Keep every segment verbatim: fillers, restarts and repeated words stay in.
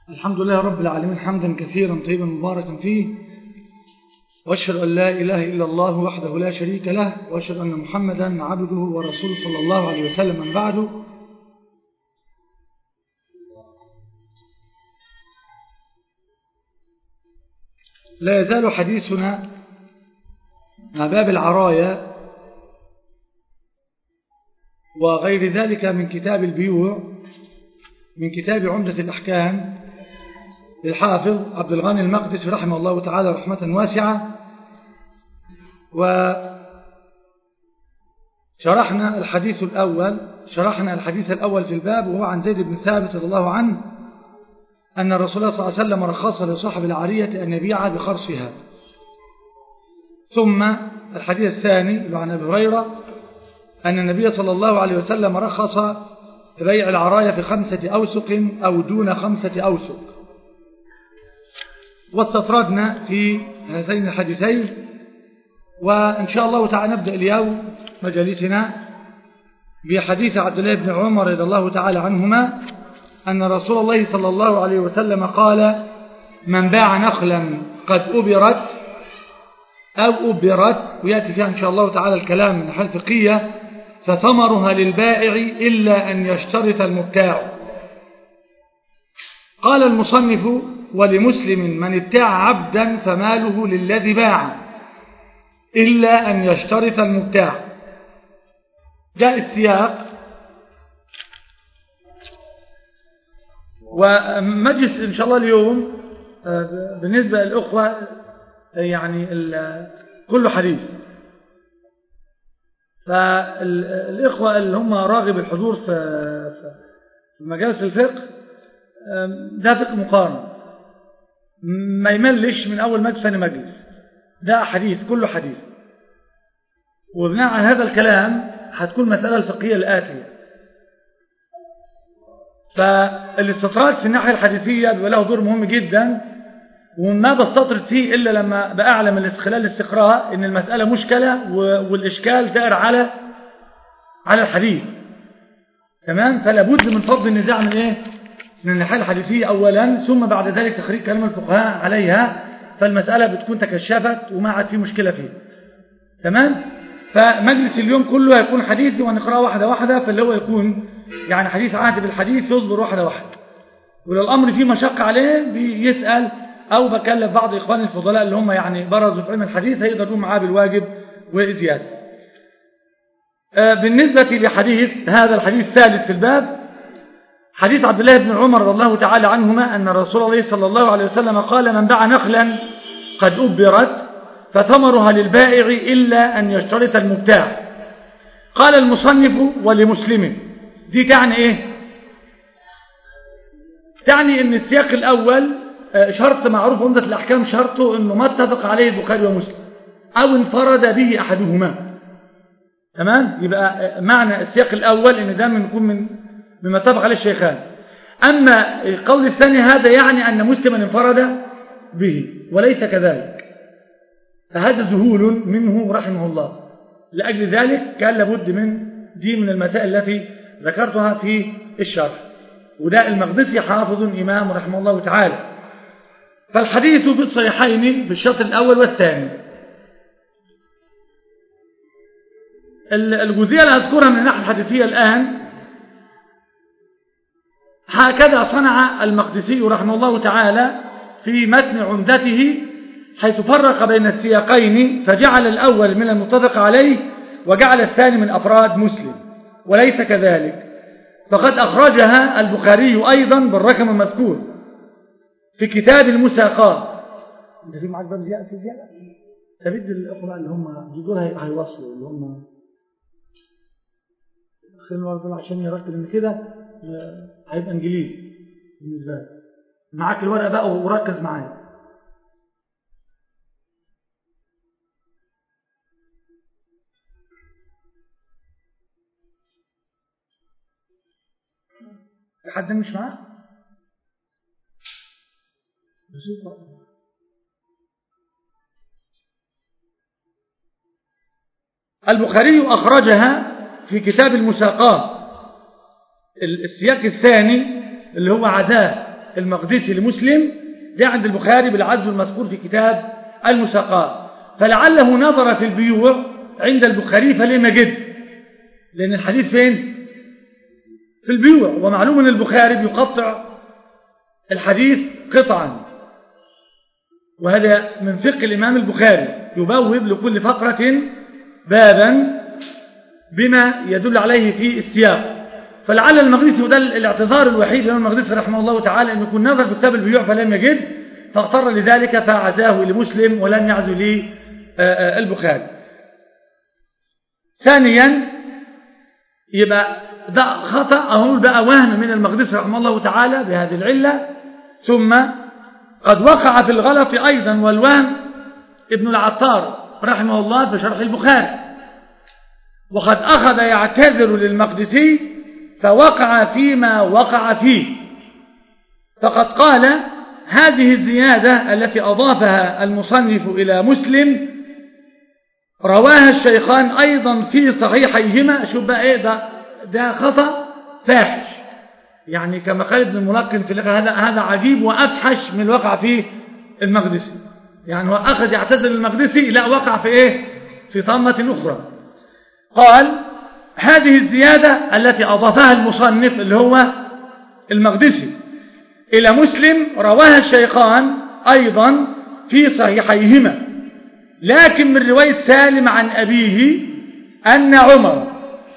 الحمد لله رب العالمين حمدا كثيرا طيبا مباركا فيه، وأشهد أن لا إله إلا الله وحده لا شريك له، وأشهد أن محمدا عبده ورسوله صلى الله عليه وسلم. من بعده، لا يزال حديثنا مع باب العرايا وغير ذلك من كتاب البيوع من كتاب عمدة الأحكام للحافظ عبد الغني المقدسي رحمه الله تعالى رحمة واسعة. وشرحنا الحديث الأول شرحنا الحديث الأول في الباب، وهو عن زيد بن ثابت رضي الله عنه أن الرسول صلى الله عليه وسلم رخص لصاحب العارية أن يبيع بخرصها. ثم الحديث الثاني عن أبي هريرة أن النبي صلى الله عليه وسلم رخص بيع العرايا في خمسة أوسق أو دون خمسة أوسق. واستطردنا في هذين الحديثين، وإن شاء الله تعالى نبدأ اليوم مجالسنا بحديث عبد الله بن عمر رضي الله تعالى عنهما أن رسول الله صلى الله عليه وسلم قال: من باع نخلا قد أبرت أو أبرت، ويأتي فيها إن شاء الله تعالى الكلام من الناحية الفقهية، فثمرها للبائع إلا أن يشترط المبتاع. قال المصنف: ولمسلم: من ابتاع عبدا فماله للذي باع إلا أن يشترط المبتاع. جاء السياق، ومجلس إن شاء الله اليوم بالنسبة للأخوة يعني كله حديث، فالإخوة اللي هم راغب الحضور في مجالس الفقه ده فقه مقارن، ما يملش من أول مجلس ثاني مجلس، ده حديث كله حديث. وبناء على هذا الكلام هتكون مسألة الفقهية الآتية. فالاستطراد في الناحية الحديثية بيبقى له دور مهم جدا، وما بستطرد فيه إلا لما بأعلم من خلال الاستقراء إن المسألة مشكلة والإشكال دائر على على الحديث. تمام؟ فلا بد من فض النزاع من إيه؟ من الناحية الحديثية أولا، ثم بعد ذلك تخريج كلام الفقهاء عليها، فالمسألة بتكون تكشفت وما عاد في مشكلة فيه. تمام؟ فمجلس اليوم كله هيكون حديثي ونقرأه واحدة واحدة، فاللي هو يكون يعني حديث عهد بالحديث يصبر واحدة واحدة، ولو الأمر فيه مشقة عليه بيسأل، أو بكلف بعض إخواني الفضلاء اللي هم يعني برزوا في علم الحديث هيقدروا معاه بالواجب وزيادة. بالنسبة لحديث هذا الحديث الثالث في الباب، حديث عبد الله بن عمر رضي الله تعالى عنهما أن رسول الله صلى الله عليه وسلم قال: من باع نخلا قد أبرت فثمرها للبائع إلا أن يشترط المبتاع. قال المصنف: ولمسلم. دي تعني إيه؟ تعني أن السياق الأول شرط معروف عمدة الأحكام، شرطه أنه ما اتفق عليه البخاري ومسلم أو انفرد به أحدهما. تمام؟ يبقى معنى السياق الأول أن ده يكون من مما اتفق عليه الشيخان. أما القول الثاني هذا يعني أن مسلما انفرد به، وليس كذلك، فهذا ذهول منه رحمه الله. لأجل ذلك كان لابد من دي من المسائل التي ذكرتها في الشرح، وده المقدسي حافظ إمام رحمه الله تعالى. فالحديث في الصحيحين في الشرط الأول والثاني. الجزئية اللي أذكرها من الناحية الحديثية الآن، هكذا صنع المقدسي رحمه الله تعالى في متن عمدته، حيث فرق بين السياقين، فجعل الأول من المتفق عليه وجعل الثاني من أفراد مسلم، وليس كذلك، فقد أخرجها البخاري أيضا بالرقم المذكور في كتاب المساقات. انت في معاك باب زيادة في زيادة تبد الأخوة اللي هم دول هيوصلوا اللي هم خلينا عشان يركز ان كده هيبقى انجليزي بالنسبه لك. معاك الورقه بقى وركز معايا. حد مش معاك؟ البخاري أخرجها في كتاب المساقات. السياق الثاني اللي هو عزاه المقدسي لمسلم ده عند البخاري بالعزو المذكور في كتاب المساقات، فلعله نظر في البيوع عند البخاري فلم يجد، لأن الحديث فين؟ في البيوع، ومعلوم أن البخاري بيقطع الحديث قطعا، وهذا من فقه الإمام البخاري، يبوب لكل فقرة بابا بما يدل عليه في السياق. فلعل المقدسي، وده الاعتذار الوحيد للإمام المقدسي رحمه الله تعالى، أن يكون نظر في كتاب البيوع فلم يجد فاضطر لذلك فعزاه لمسلم ولم يعزو للبخاري. ثانيا يبقى ده خطأ أو بقى وهم من المقدسي رحمه الله تعالى بهذه العلة. ثم قد وقع في الغلط أيضا والوهم ابن العطار رحمه الله في شرح البخاري، وقد أخذ يعتذر للمقدسي فوقع فيما وقع فيه، فقد قال هذه الزيادة التي أضافها المصنف إلى مسلم رواها الشيخان أيضا في صحيحيهما. شوف بقى إيه ده, ده خطأ فاحش، يعني كما قال ابن الملقن في اللغة هذا هذا عجيب وأفحش من الوقع فيه المقدسي. يعني هو أخذ يعتذر للمقدسي، لا وقع في إيه؟ في طامة أخرى. قال هذه الزيادة التي أضافها المصنف اللي هو المقدسي إلى مسلم رواها الشيخان أيضا في صحيحيهما، لكن من رواية سالم عن أبيه أن عمر،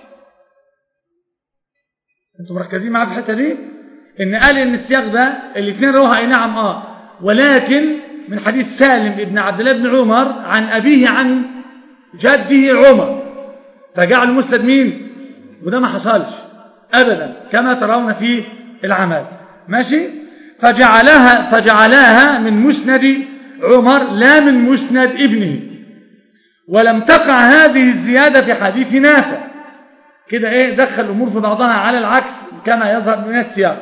أنتم مركزين معي في الحتة دي، إن قال إن السياق ده الاثنين روها أي نعم آه ولكن من حديث سالم ابن عبد الله بن عمر عن أبيه عن جده عمر، فجعل مسند مين؟ وده ما حصلش أبدا كما ترون في العمل، ماشي؟ فجعلها فجعلها من مسند عمر لا من مسند ابنه، ولم تقع هذه الزيادة في حديث نافع. كده ايه دخل الأمور في بعضها على العكس كما يظهر من السياق.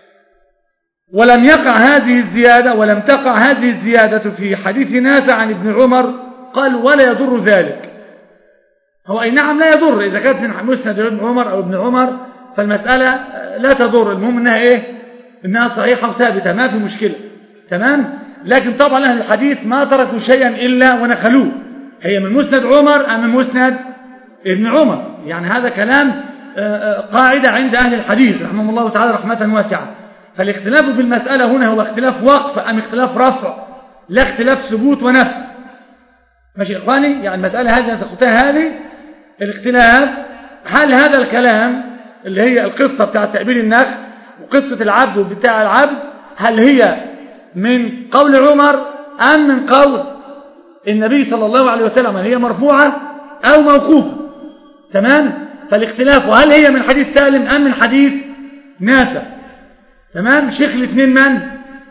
ولم يقع هذه الزيادة ولم تقع هذه الزيادة في حديث نافع عن ابن عمر، قال ولا يضر ذلك. هو أي نعم لا يضر إذا كانت من مسند ابن عمر أو ابن عمر فالمسألة لا تضر، المهم انها ايه انها صحيحة وثابتة ما في مشكلة، تمام؟ لكن طبعا أهل الحديث ما تركوا شيئا إلا ونخلوه، هي من مسند عمر أم من مسند ابن عمر، يعني هذا كلام قاعدة عند أهل الحديث رحمه الله تعالى رحمة واسعة. فالاختلاف في المسألة هنا هو اختلاف وقف أم اختلاف رفع، لا اختلاف ثبوت ونفي، ماشي إخواني؟ يعني المسألة هذه سقطها هذه الاختلاف، هل هذا الكلام اللي هي القصة بتاع تأبيل النخل وقصة العبد وبتاع العبد هل هي من قول عمر أم من قول النبي صلى الله عليه وسلم، هل هي مرفوعة أو موقوفة؟ تمام؟ فالاختلاف وهل هي من حديث سالم أم من حديث نافع؟ تمام؟ شيخ الاثنين من؟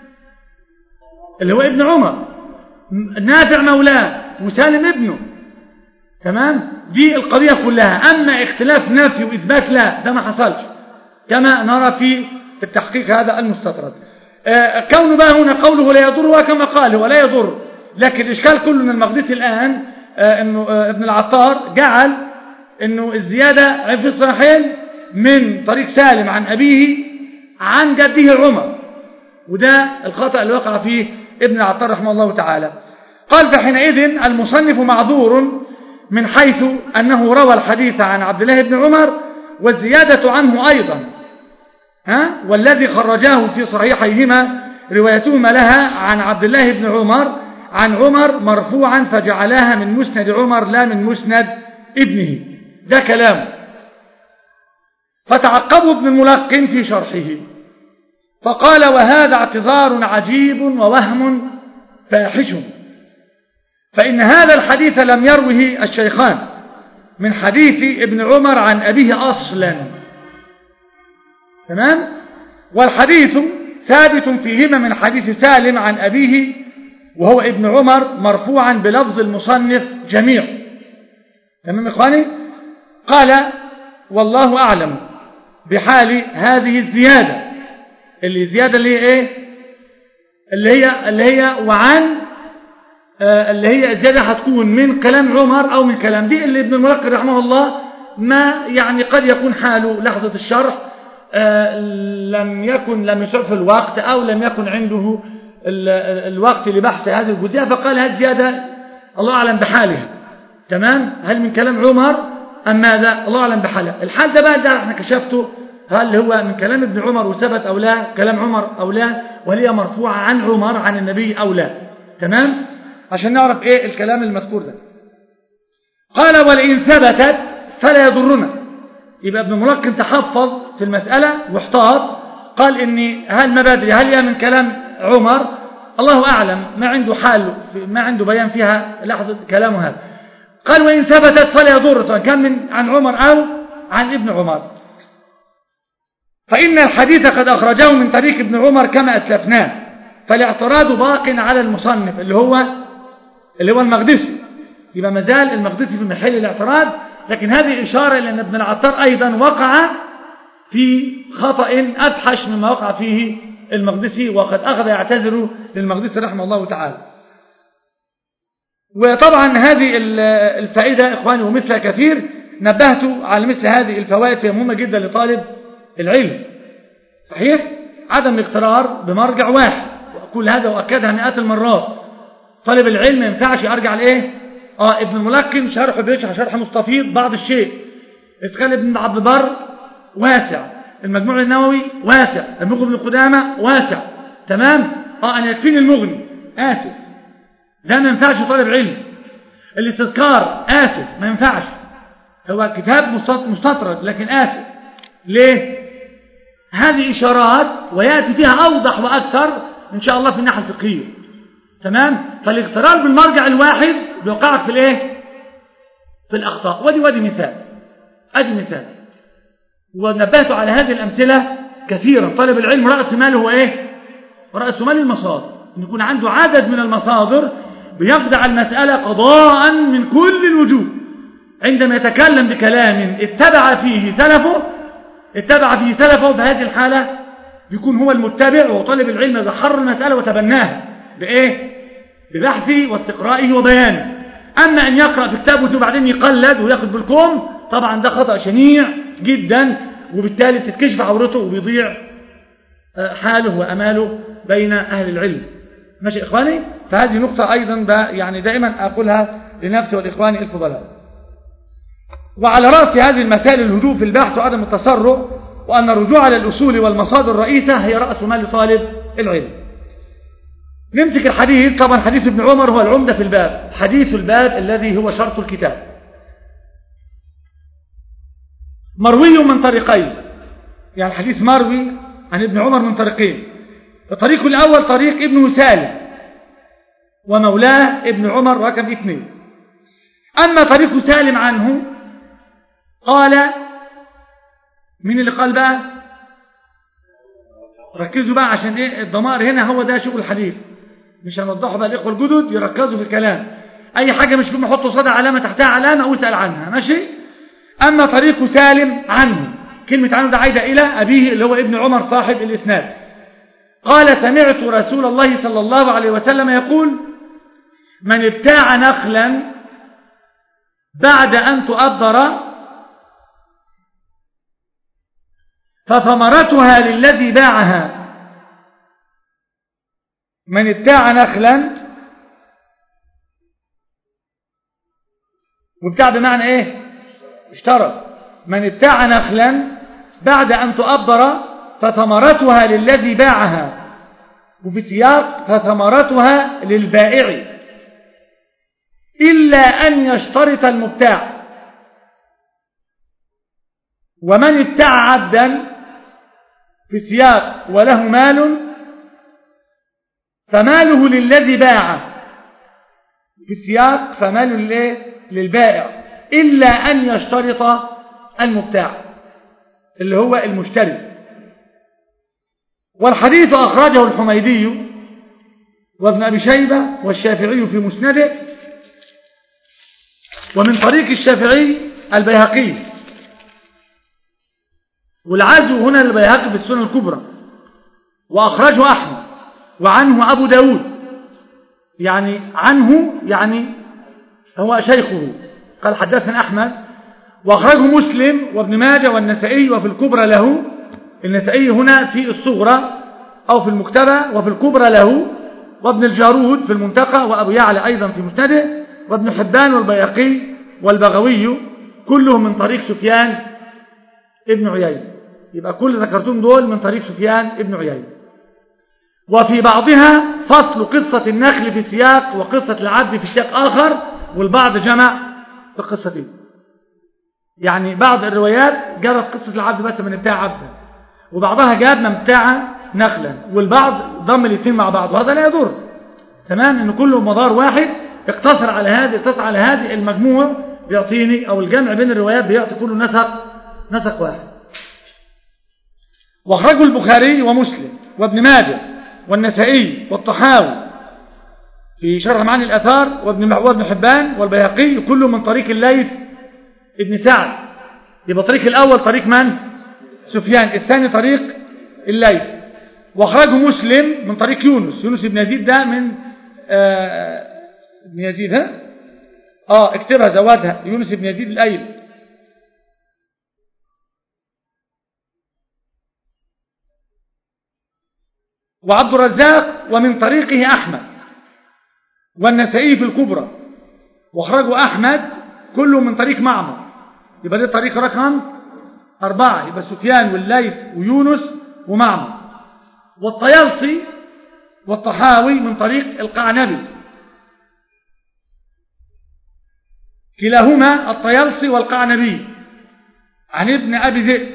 اللي هو ابن عمر، نافع مولاه وسالم ابنه، تمام؟ دي القضية كلها. أما اختلاف نفي وإثبات لا، ده ما حصلش كما نرى في التحقيق هذا المستطرد. آه كونه بقى هنا قوله لا يضر وكما قال هو لا يضر، لكن الإشكال كله من المقدسي الآن آه إنه آه ابن العطار جعل إنه الزيادة في الصحيحين من طريق سالم عن أبيه عن جده عمر، وده الخطأ اللي وقع فيه ابن العطار رحمه الله تعالى. قال فحينئذ المصنف معذور من حيث أنه روى الحديث عن عبد الله بن عمر والزيادة عنه أيضا، ها؟ والذي خرجاه في صحيحيهما روايتهما لها عن عبد الله بن عمر عن عمر مرفوعا فجعلها من مسند عمر لا من مسند ابنه، ده كلام. فتعقبوا ابن الملقن في شرحه فقال وهذا اعتذار عجيب ووهم فاحش، فإن هذا الحديث لم يروه الشيخان من حديث ابن عمر عن أبيه أصلا، تمام؟ والحديث ثابت فيهما من حديث سالم عن أبيه وهو ابن عمر مرفوعا بلفظ المصنف جميع، تمام إخواني؟ قال والله أعلم بحال هذه الزيادة، اللي زيادة اللي هي إيه؟ اللي هي اللي هي وعن آه اللي هي الزيادة هتكون من كلام عمر أو من كلام دي اللي ابن الملقن رحمه الله ما يعني قد يكون حاله لحظة الشرح آه لم يكن لم يسعف الوقت أو لم يكن عنده الوقت لبحث هذه الجزئية، فقال هذه زيادة الله أعلم بحالها. تمام؟ هل من كلام عمر أم ماذا؟ الله أعلم بحالها. الحال ده بقى ده احنا كشفته، هل هو من كلام ابن عمر وثبت أو لا، كلام عمر أو لا، وهي مرفوعة عن عمر عن النبي أو لا. تمام؟ عشان نعرف إيه الكلام المذكور ده. قال ولئن ثبتت فلا يضرنا. يبقى ابن ملقن تحفظ في المسألة واحتاط، قال إني هل ما بدري هل هي من كلام عمر، الله أعلم، ما عنده حال ما عنده بيان فيها لحظة كلامه هذا. قال وإن ثبتت فلا يضر، سواء كان من عن عمر أو عن ابن عمر، فإن الحديث قد أخرجه من طريق ابن عمر كما أسلفناه، فالاعتراض باق على المصنف اللي هو اللي هو المقدسي. يبقى مازال المقدسي في محل الاعتراض، لكن هذه إشارة إلى أن ابن العطار أيضا وقع في خطأ أفحش مما وقع فيه المقدسي، وقد أخذ يعتذر للمقدسي رحمه الله تعالى. وطبعا هذه الفائدة إخواني ومثلها كثير، نبهت على مثل هذه الفوائد، هي مهمة جدا لطالب العلم. صحيح؟ عدم الاغترار بمرجع واحد، وأقول هذا وأكدها مئات المرات. طالب العلم ما ينفعش أرجع لإيه؟ آه ابن الملقن شرح بيشرح شرح مستفيض بعض الشيء، إدخال ابن عبد البر واسع، المجموع النووي واسع، المغني ابن قدامة واسع. تمام؟ آه أنا يكفيني المغني، آسف، ده ما ينفعش طالب علم. الاستذكار آسف، ما ينفعش، هو كتاب مستطرد لكن آسف. ليه؟ هذه إشارات ويأتي فيها أوضح وأكثر إن شاء الله في الناحية الفقهية. تمام؟ فالاغترار بالمرجع الواحد بيوقعك في الايه؟ في الأخطاء. ودي ودي مثال، أدي مثال، ونبهت على هذه الأمثلة كثيرا. طالب العلم رأس ماله هو إيه؟ رأس مال المصادر، أن يكون عنده عدد من المصادر بيقضع المسألة قضاء من كل الوجوه. عندما يتكلم بكلام اتبع فيه سلفه اتبع فيه سلفه في هذه الحالة بيكون هو المتبع، وطالب العلم إذا حر المسألة وتبناها بإيه؟ ببحثه واستقرائه وبيانه. أما أن يقرأ في كتابه وبعدين يقلد ويأخذ بالكم، طبعا ده خطأ شنيع جدا، وبالتالي تتكشف عورته وبيضيع حاله وأماله بين أهل العلم. ماشي إخواني؟ فهذه نقطة أيضا يعني دائما أقولها لنفسي والإخواني الفضلاء. وعلى رأس هذه المسائل الهدوء في البحث وعدم التسرع، وأن الرجوع على الأصول والمصادر الرئيسة هي رأس مال طالب العلم. نمسك الحديث. طبعا حديث ابن عمر هو العمدة في الباب، حديث الباب الذي هو شرط الكتاب، مروي من طريقين، يعني الحديث مروي عن ابن عمر من طريقين. الطريق الأول طريق ابن سالم ومولاه ابن عمر رقم اثنين. أما طريق سالم عنه قال، مين اللي قال بقى؟ ركزوا بقى عشان ايه الضمائر هنا، هو ده شغل الحديث، مش هنوضحه بقى الإخوة الجدد يركزوا في الكلام. أي حاجة مش فيهم يحطوا صدى علامة تحتها علامة واسأل عنها. ماشي؟ أما طريق سالم عنه، كلمة عنه ده عايدة إلى أبيه اللي هو ابن عمر صاحب الإسناد. قال سمعت رسول الله صلى الله عليه وسلم يقول من ابتاع نخلا بعد أن تؤبر فثمرتها للذي باعها. من ابتاع نخلا، وابتاع بمعنى ايه؟ اشترى. من ابتاع نخلا بعد أن تؤبر فثمرتها للذي باعها، وفي سياق فثمرتها للبائع إلا أن يشترط المبتاع. ومن ابتاع عبدا في سياق وله مال فماله للذي باعه، في السياق فماله للبائع إلا أن يشترط المبتاع اللي هو المشتري. والحديث أخرجه الحميدي وابن أبي شيبة والشافعي في مسنده، ومن طريق الشافعي البيهقي، والعزو هنا البيهقي بالسنن الكبرى، وأخرجه أحمد، وعنه أبو داود، يعني عنه يعني هو شيخه، قال حدثنا أحمد، وأخرجه مسلم وابن ماجه والنسائي وفي الكبرى له، النسائي هنا في الصغرى أو في المكتبة، وفي الكبرى له، وابن الجارود في المنتقى، وأبو يعلى أيضا في مسنده، وابن حبان والبيهقي والبغوي كلهم من طريق سفيان ابن عيينة. يبقى كل ذكرتهم دول من طريق سفيان ابن عيينة. وفي بعضها فصل قصة النخل في سياق وقصة العبد في سياق آخر، والبعض جمع في قصتين. يعني بعض الروايات جابت قصة العبد بس من بتاع عبد، وبعضها جاب من بتاع نخلا، والبعض ضم الاثنين مع بعض، وهذا لا يضر. تمام، ان كله مدار واحد اقتصر على هذه اقتصر على هذه المجموع بيعطيني، او الجمع بين الروايات بيعطي كله نسق نسق واحد. واخرجه البخاري ومسلم وابن ماجه والنسائي والطحاوي في شرح معاني الآثار، وابن وابن حبان والبيهقي كله من طريق الليث ابن سعد. يبقى طريق الأول طريق من؟ سفيان، الثاني طريق الليث. واخرجه مسلم من طريق يونس يونس ابن يزيد، ده من آه ابن يزيد، ها اه اكتبها زودها، يونس ابن يزيد الأيلي. وعبد الرزاق ومن طريقه أحمد والنسائي في الكبرى. واخرجه أحمد كله من طريق معمر، يبقى ده طريق رقم أربعة، يبقى سفيان والليث ويونس ومعمر. والطيالسي والطحاوي من طريق القعنبي، كلاهما الطيالسي والقعنبي عن ابن أبي ذئب.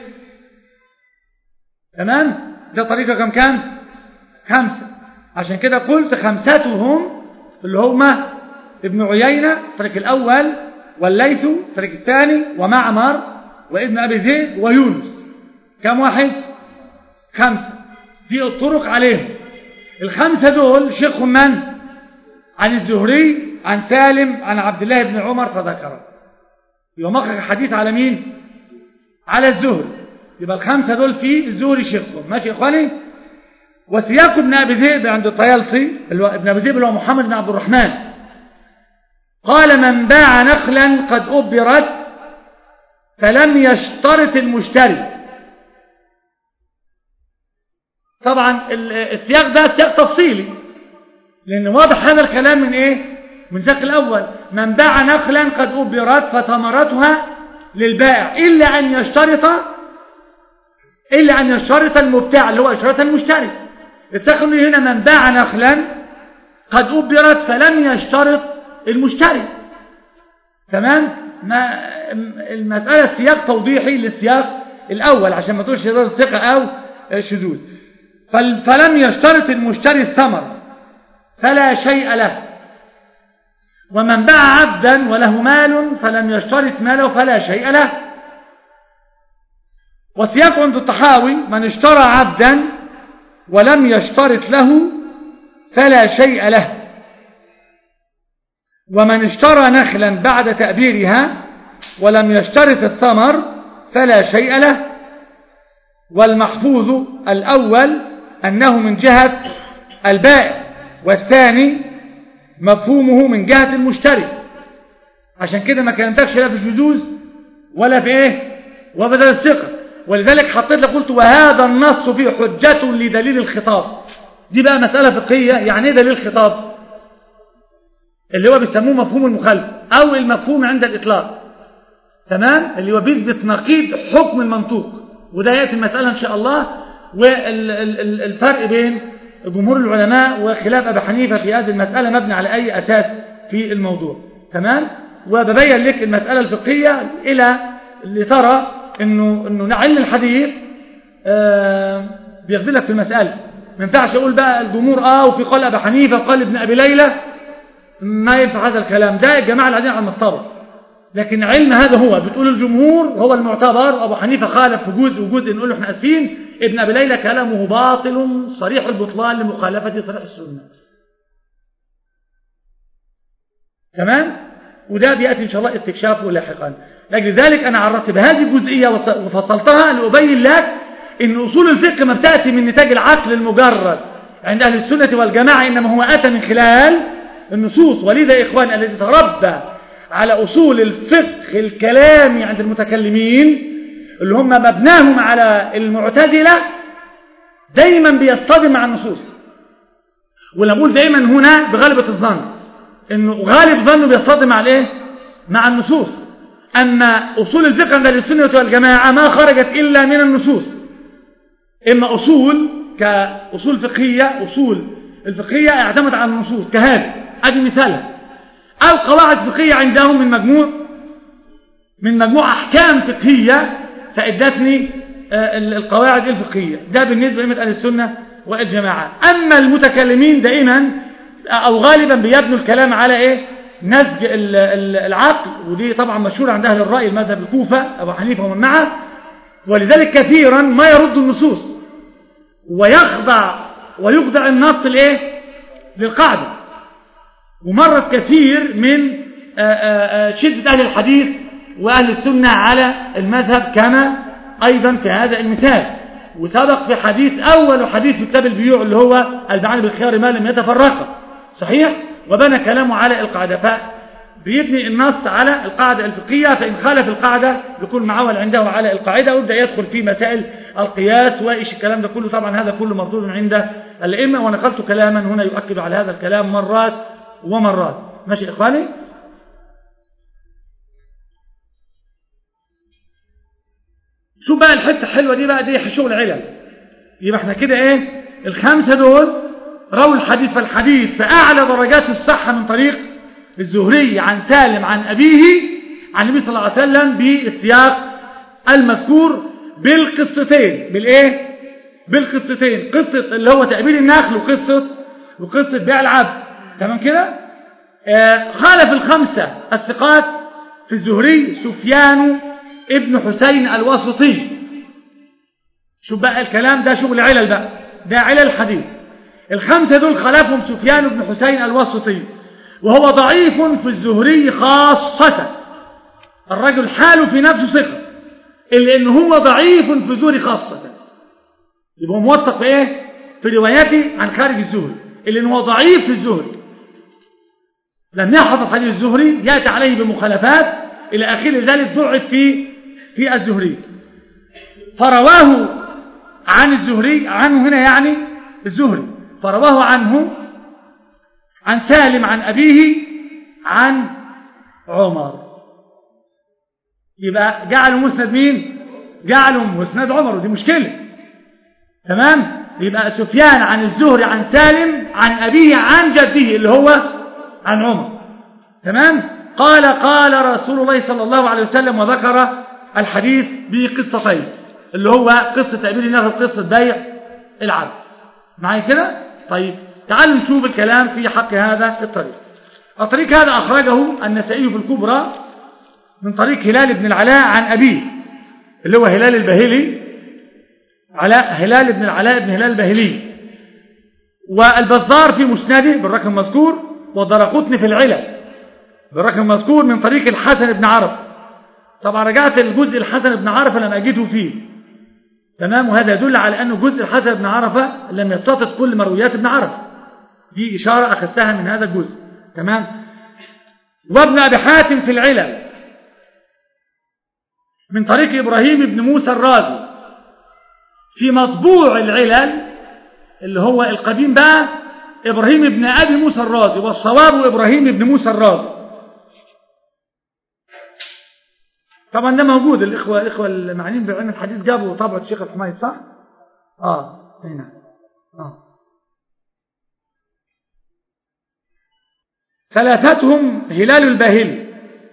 تمام، ده طريقة كم كان؟ خمسة. عشان كده قلت خمساتهم اللي هما ابن عيينة الطريق الأول، والليث الطريق الثاني، ومعمر وابن أبي ذئب ويونس. كم واحد؟ خمسة. في الطرق عليهم الخمسة دول شيخهم من؟ عن الزهري عن سالم عن عبد الله بن عمر فذكره. يبقى مخرج حديث على مين؟ على الزهري. يبقى الخمسة دول في الزهري شيخهم. ماشي يا إخواني؟ وسياق ابن أبي ذئب عند الطيالسي، ابن أبي ذئب اللي هو محمد بن عبد الرحمن، قال: من باع نخلا قد أبرت فلم يشترط المشتري. طبعا السياق ده سياق تفصيلي، لأن واضح هذا الكلام من إيه؟ من سياق الأول: من باع نخلا قد أبرت فثمرتها للبائع إلا أن يشترط إلا أن يشترط المبتاع اللي هو إشارة المشتري. السياق هنا: من باع نخلا قد أبرت فلم يشترط المشتري. تمام؟ ما المسألة سياق توضيحي للسياق الأول عشان ما تقولش شذوذ ثقة أو شذوذ. فلم يشترط المشتري الثمر فلا شيء له. ومن باع عبدا وله مال فلم يشترط ماله فلا شيء له. وسياق عند الطحاوي: من اشترى عبدا ولم يشترط له فلا شيء له. ومن اشترى نخلا بعد تأبيرها ولم يشترط الثمر فلا شيء له. والمحفوظ الأول أنه من جهة البائع، والثاني مفهومه من جهة المشتري. عشان كده ما كانتكش لا في الشذوذ ولا في ايه وبدل الثقة. ولذلك حطيت لك قلت: وهذا النص فيه حجة لدليل الخطاب. دي بقى مسألة فقهية. يعني ايه دليل الخطاب؟ اللي هو بيسموه مفهوم المخالفة او المفهوم عند الإطلاق. تمام، اللي هو بيثبت نقيض حكم المنطوق، وده يأتي المسألة إن شاء الله. والفرق بين جمهور العلماء وخلاف أبي حنيفة في هذه المسألة مبني على أي أساس في الموضوع. تمام، وببين لك المسألة الفقهية إلى اللي ترى إنه إنه علم الحديث آه بيغذلك في المسألة. ما ينفعش أقول بقى الجمهور آه وفي قال أبي حنيفة وقال ابن أبي ليلى، ما ينفع هذا الكلام. ده الجماعة الذين على المصطبة، لكن علم هذا هو بتقول الجمهور هو المعتبر. أبو حنيفة خالف في جزء وجزء نقول له احنا اسفين. ابن أبي ليلى كلامه باطل صريح البطلان لمخالفة صريح السنة. تمام، وده بيأتي إن شاء الله استكشافه لاحقا. لأجل ذلك أنا عرفت بهذه الجزئية وفصلتها لأبين لك إن أصول الفقه ما بتأتي من نتاج العقل المجرد عند أهل السنة والجماعة، إنما هو أتى من خلال النصوص. ولذا يا إخوان الذي تربى على أصول الفقه الكلامي عند المتكلمين اللي هم مبناهم على المعتزلة دايما بيصطدم مع النصوص. ولما بقول دايما هنا بغلبة الظن، انه غالب ظنه بيصطدم مع الايه؟ مع النصوص. اما اصول الفقه عند السنة والجماعة ما خرجت الا من النصوص، اما اصول كاصول فقهية، اصول الفقهية اعتمد على النصوص كهذا ادي مثالها، او قواعد فقهية عندهم من مجموع من مجموع احكام فقهية فادتني القواعد الفقهية. ده بالنسبة لأئمة أهل السنة والجماعة. أما المتكلمين دائما أو غالبا بيبنوا الكلام على إيه؟ نسج العقل، ودي طبعا مشهورة عند أهل الرأي المذهب الكوفة أبو حنيفة ومن معه، ولذلك كثيرا ما يرد النصوص ويخضع ويخضع النص لإيه؟ للقاعدة. ومرت كثير من شدة أهل الحديث وأهل السنة على المذهب كما أيضا في هذا المثال. وسبق في حديث أول حديث في كتاب البيوع اللي هو البيعان بالخيار ما لم يتفرقا، صحيح؟ وبنى كلامه على القاعدة، فبيبني النص على القاعدة الفقهية، فإن خالف القاعدة يكون معول عنده على القاعدة ويبدأ يدخل في مسائل القياس وإيش الكلام ده كله. طبعا هذا كله مردود عند الأئمة، ونقلت كلاما هنا يؤكد على هذا الكلام مرات ومرات. ماشي إخواني؟ شو بقى الحته الحلوه دي بقى؟ دي شغل علل. يبقى احنا كده ايه؟ الخمسه دول رووا الحديث، فالحديث في اعلى درجات الصحه من طريق الزهري عن سالم عن ابيه عن النبي صلى الله عليه وسلم بالسياق المذكور بالقصتين. بالايه؟ بالقصتين، قصه اللي هو تأبيل النخل وقصه وقصه بيع العبد. تمام كده؟ آه خالف الخمسه الثقات في الزهري سفيان ابن حسين الواسطي. شوف بقى الكلام ده شغل علل بقى، ده علل الحديث. الخمسة دول خلافهم سفيان بن حسين الواسطي، وهو ضعيف في الزهري خاصة. الرجل حاله في نفسه ثقة، إلا إنه هو ضعيف في الزهري خاصة. يبقى موثق في إيه؟ في رواياته عن خارج الزهري، إلا إنه هو ضعيف في الزهري، لم يحفظ حديث الزهري، يأتي عليه بمخالفات إلى آخر ذلك، ضعف في في الزهري. فرواه عن الزهري عنه هنا يعني الزهري، فرواه عنه عن سالم عن أبيه عن عمر. يبقى جعلوا مسند مين؟ جعلوا مسند عمر، ودي مشكلة. تمام؟ يبقى سفيان عن الزهري عن سالم عن أبيه عن جده اللي هو عن عمر. تمام؟ قال قال رسول الله صلى الله عليه وسلم، وذكر الحديث بقصتين اللي هو قصة تأبيل النخل وقصة بيع العبد. معايا كده؟ طيب تعالوا نشوف الكلام في حق هذا الطريق. الطريق هذا أخرجه النسائي في الكبرى من طريق هلال بن العلاء عن أبيه اللي هو هلال الباهلي، علاء هلال بن العلاء بن هلال الباهلي، والبزار في مسنده بالرقم المذكور، والدرقطني في العلل بالرقم المذكور من طريق الحسن بن عرفة. طبعا رجعت الجزء الحسن بن عرفة لم أجده فيه. تمام؟ وهذا يدل على أنه جزء الحسن بن عرفة لم يستطد كل مرويات ابن عرفة، دي إشارة أخذتها من هذا الجزء. تمام؟ وابن أبي حاتم في العلل من طريق إبراهيم بن موسى الرازي في مطبوع العلل اللي هو القديم بقى إبراهيم بن أبي موسى الرازي، والصواب إبراهيم بن موسى الرازي. طبعا ده موجود، الإخوة الإخوة المعنيين بعلم الحديث جابوا طبعة الشيخ الحميد، صح؟ آه هنا آه ثلاثتهم هلال الباهلي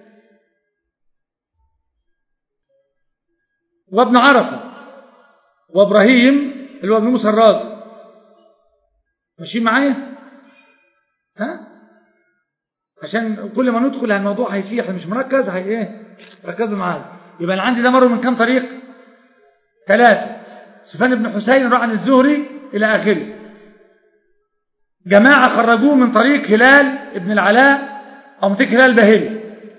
وابن عرفة وإبراهيم اللي هو ابن موسى الرازي. ماشيين معايا؟ ها؟ عشان كل ما ندخل على الموضوع هيسيح مش مركز، هي ايه؟ ركزوا معايا. يبقى انا عندي ده مروا من كام طريق؟ ثلاثة. سفيان بن حسين راى عن الزهري الى اخره. جماعة خرجوه من طريق هلال ابن العلاء او من طريق هلال الباهلي،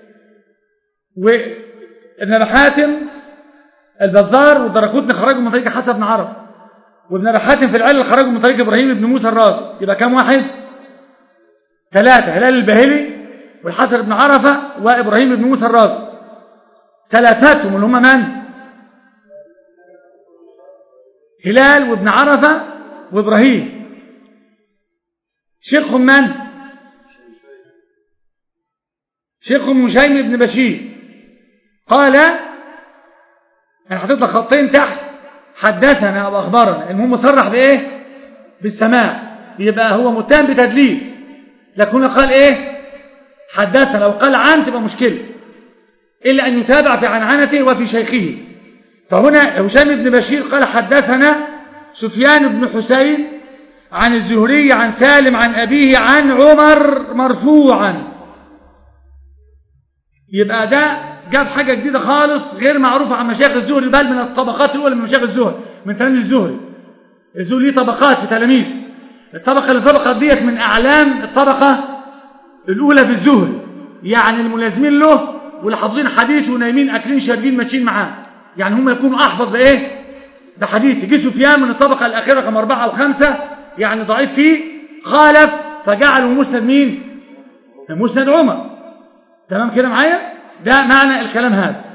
وابن ابي حاتم البزار والدرقطني خرجوا من طريق حسن بن عرفة، وابن ابي حاتم في العلل خرجوا من طريق ابراهيم بن موسى الرازي. يبقى كام واحد؟ ثلاثة. هلال الباهلي والحسن بن عرفة وابراهيم بن موسى الرازي، ثلاثتهم اللي هم من؟ هلال وابن عرفة وإبراهيم. شيخهم من؟ شيخهم هشيم بن بشير. قال أنا حطيت لك خطين تحت حدثنا أو أخبرنا، المهم صرح بإيه؟ بالسماع، يبقى هو متهم بتدليس، لكن قال إيه؟ حدثنا. لو قال عن تبقى مشكلة، إلا أن يتابع في عنعنته وفي شيخه. فهنا هشام بن بشير قال حدثنا سفيان بن حسين عن الزهري عن سالم عن أبيه عن عمر مرفوعا. يبقى ده جاب حاجة جديدة خالص غير معروفة عن مشايخ الزهري، بل من الطبقات الأولى من مشايخ الزهري، من تلاميذ الزهري. الزهري ليه طبقات في تلاميذ، الطبقة اللي سبقت ديت من أعلام الطبقة الأولى في الزهري، يعني الملازمين له واللي حافظين حديث ونايمين أكلين شاربين ماشيين معاه، يعني هم يكونوا أحفظ بإيه؟ بحديث. يجي سفيان من الطبقة الأخيرة كم أربعة أو خمسة، يعني ضعيف فيه، خالف فجعلوا مسند مين؟ مسند عمر. تمام كده معايا؟ ده معنى الكلام هذا.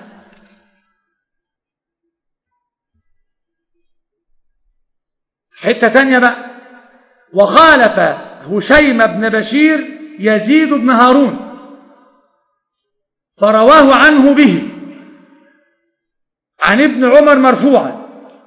حتة تانية بقى، وخالف هشيم بن بشير يزيد بن هارون فرواه عنه به عن ابن عمر مرفوعا.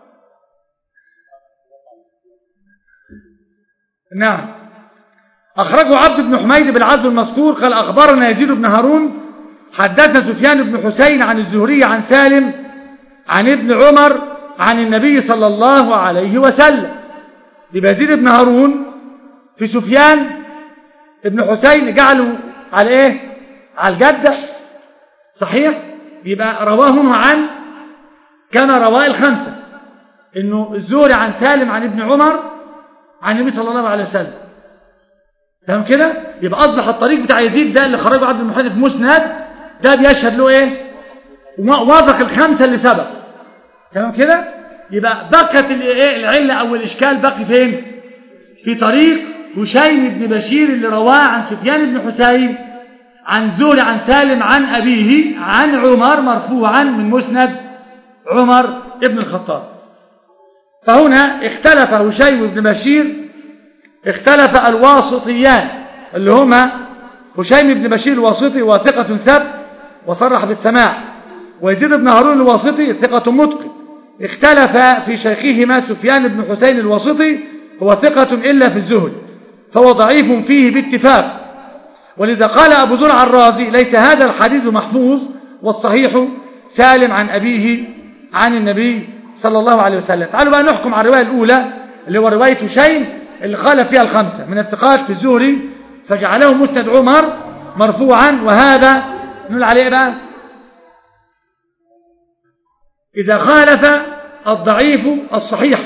نعم، أخرجه عبد بن حميد بالعزو المذكور قال أخبرنا يزيد بن هارون حدثنا سفيان بن حسين عن الزهري عن سالم عن ابن عمر عن النبي صلى الله عليه وسلم. يبقى يزيد بن هارون في سفيان ابن حسين جعله على ايه؟ على الجدة، صحيح؟ يبقى رواهم عن كان رواه الخمسة، انه الزهري عن سالم عن ابن عمر عن النبي صلى الله عليه وسلم. تمام كده؟ يبقى اصبح الطريق بتاع يزيد ده اللي خرجه عبد المحيط في مسند ده بيشهد له ايه؟ وافق الخمسة اللي سبق. تمام كده؟ يبقى بقت الايه العله او الاشكال باقي فين؟ في طريق هشيم بن بشير اللي رواه عن سفيان بن حسين عن زهري عن سالم عن ابيه عن عمر مرفوعا من مسند عمر ابن الخطاب. فهنا اختلف هشيم بن بشير، اختلف الواسطيان اللي هما هشيم بن بشير الواسطي وثقة ثبت وصرح بالسماع، ويزيد بن هارون الواسطي ثقة متقن. اختلف في شيخهما سفيان بن حسين الواسطي هو ثقة إلا في الزهد فهو ضعيف فيه باتفاق. ولذا قال أبو زرع الرازي ليس هذا الحديث محفوظ، والصحيح سالم عن أبيه عن النبي صلى الله عليه وسلم. تعالوا بقى نحكم على الرواية الأولى اللي هو رواية هشيم اللي خالف فيها الخمسة من الثقات في الزهري فجعله مسند عمر مرفوعا، وهذا نقول عليه بقى إذا خالف الضعيف الصحيح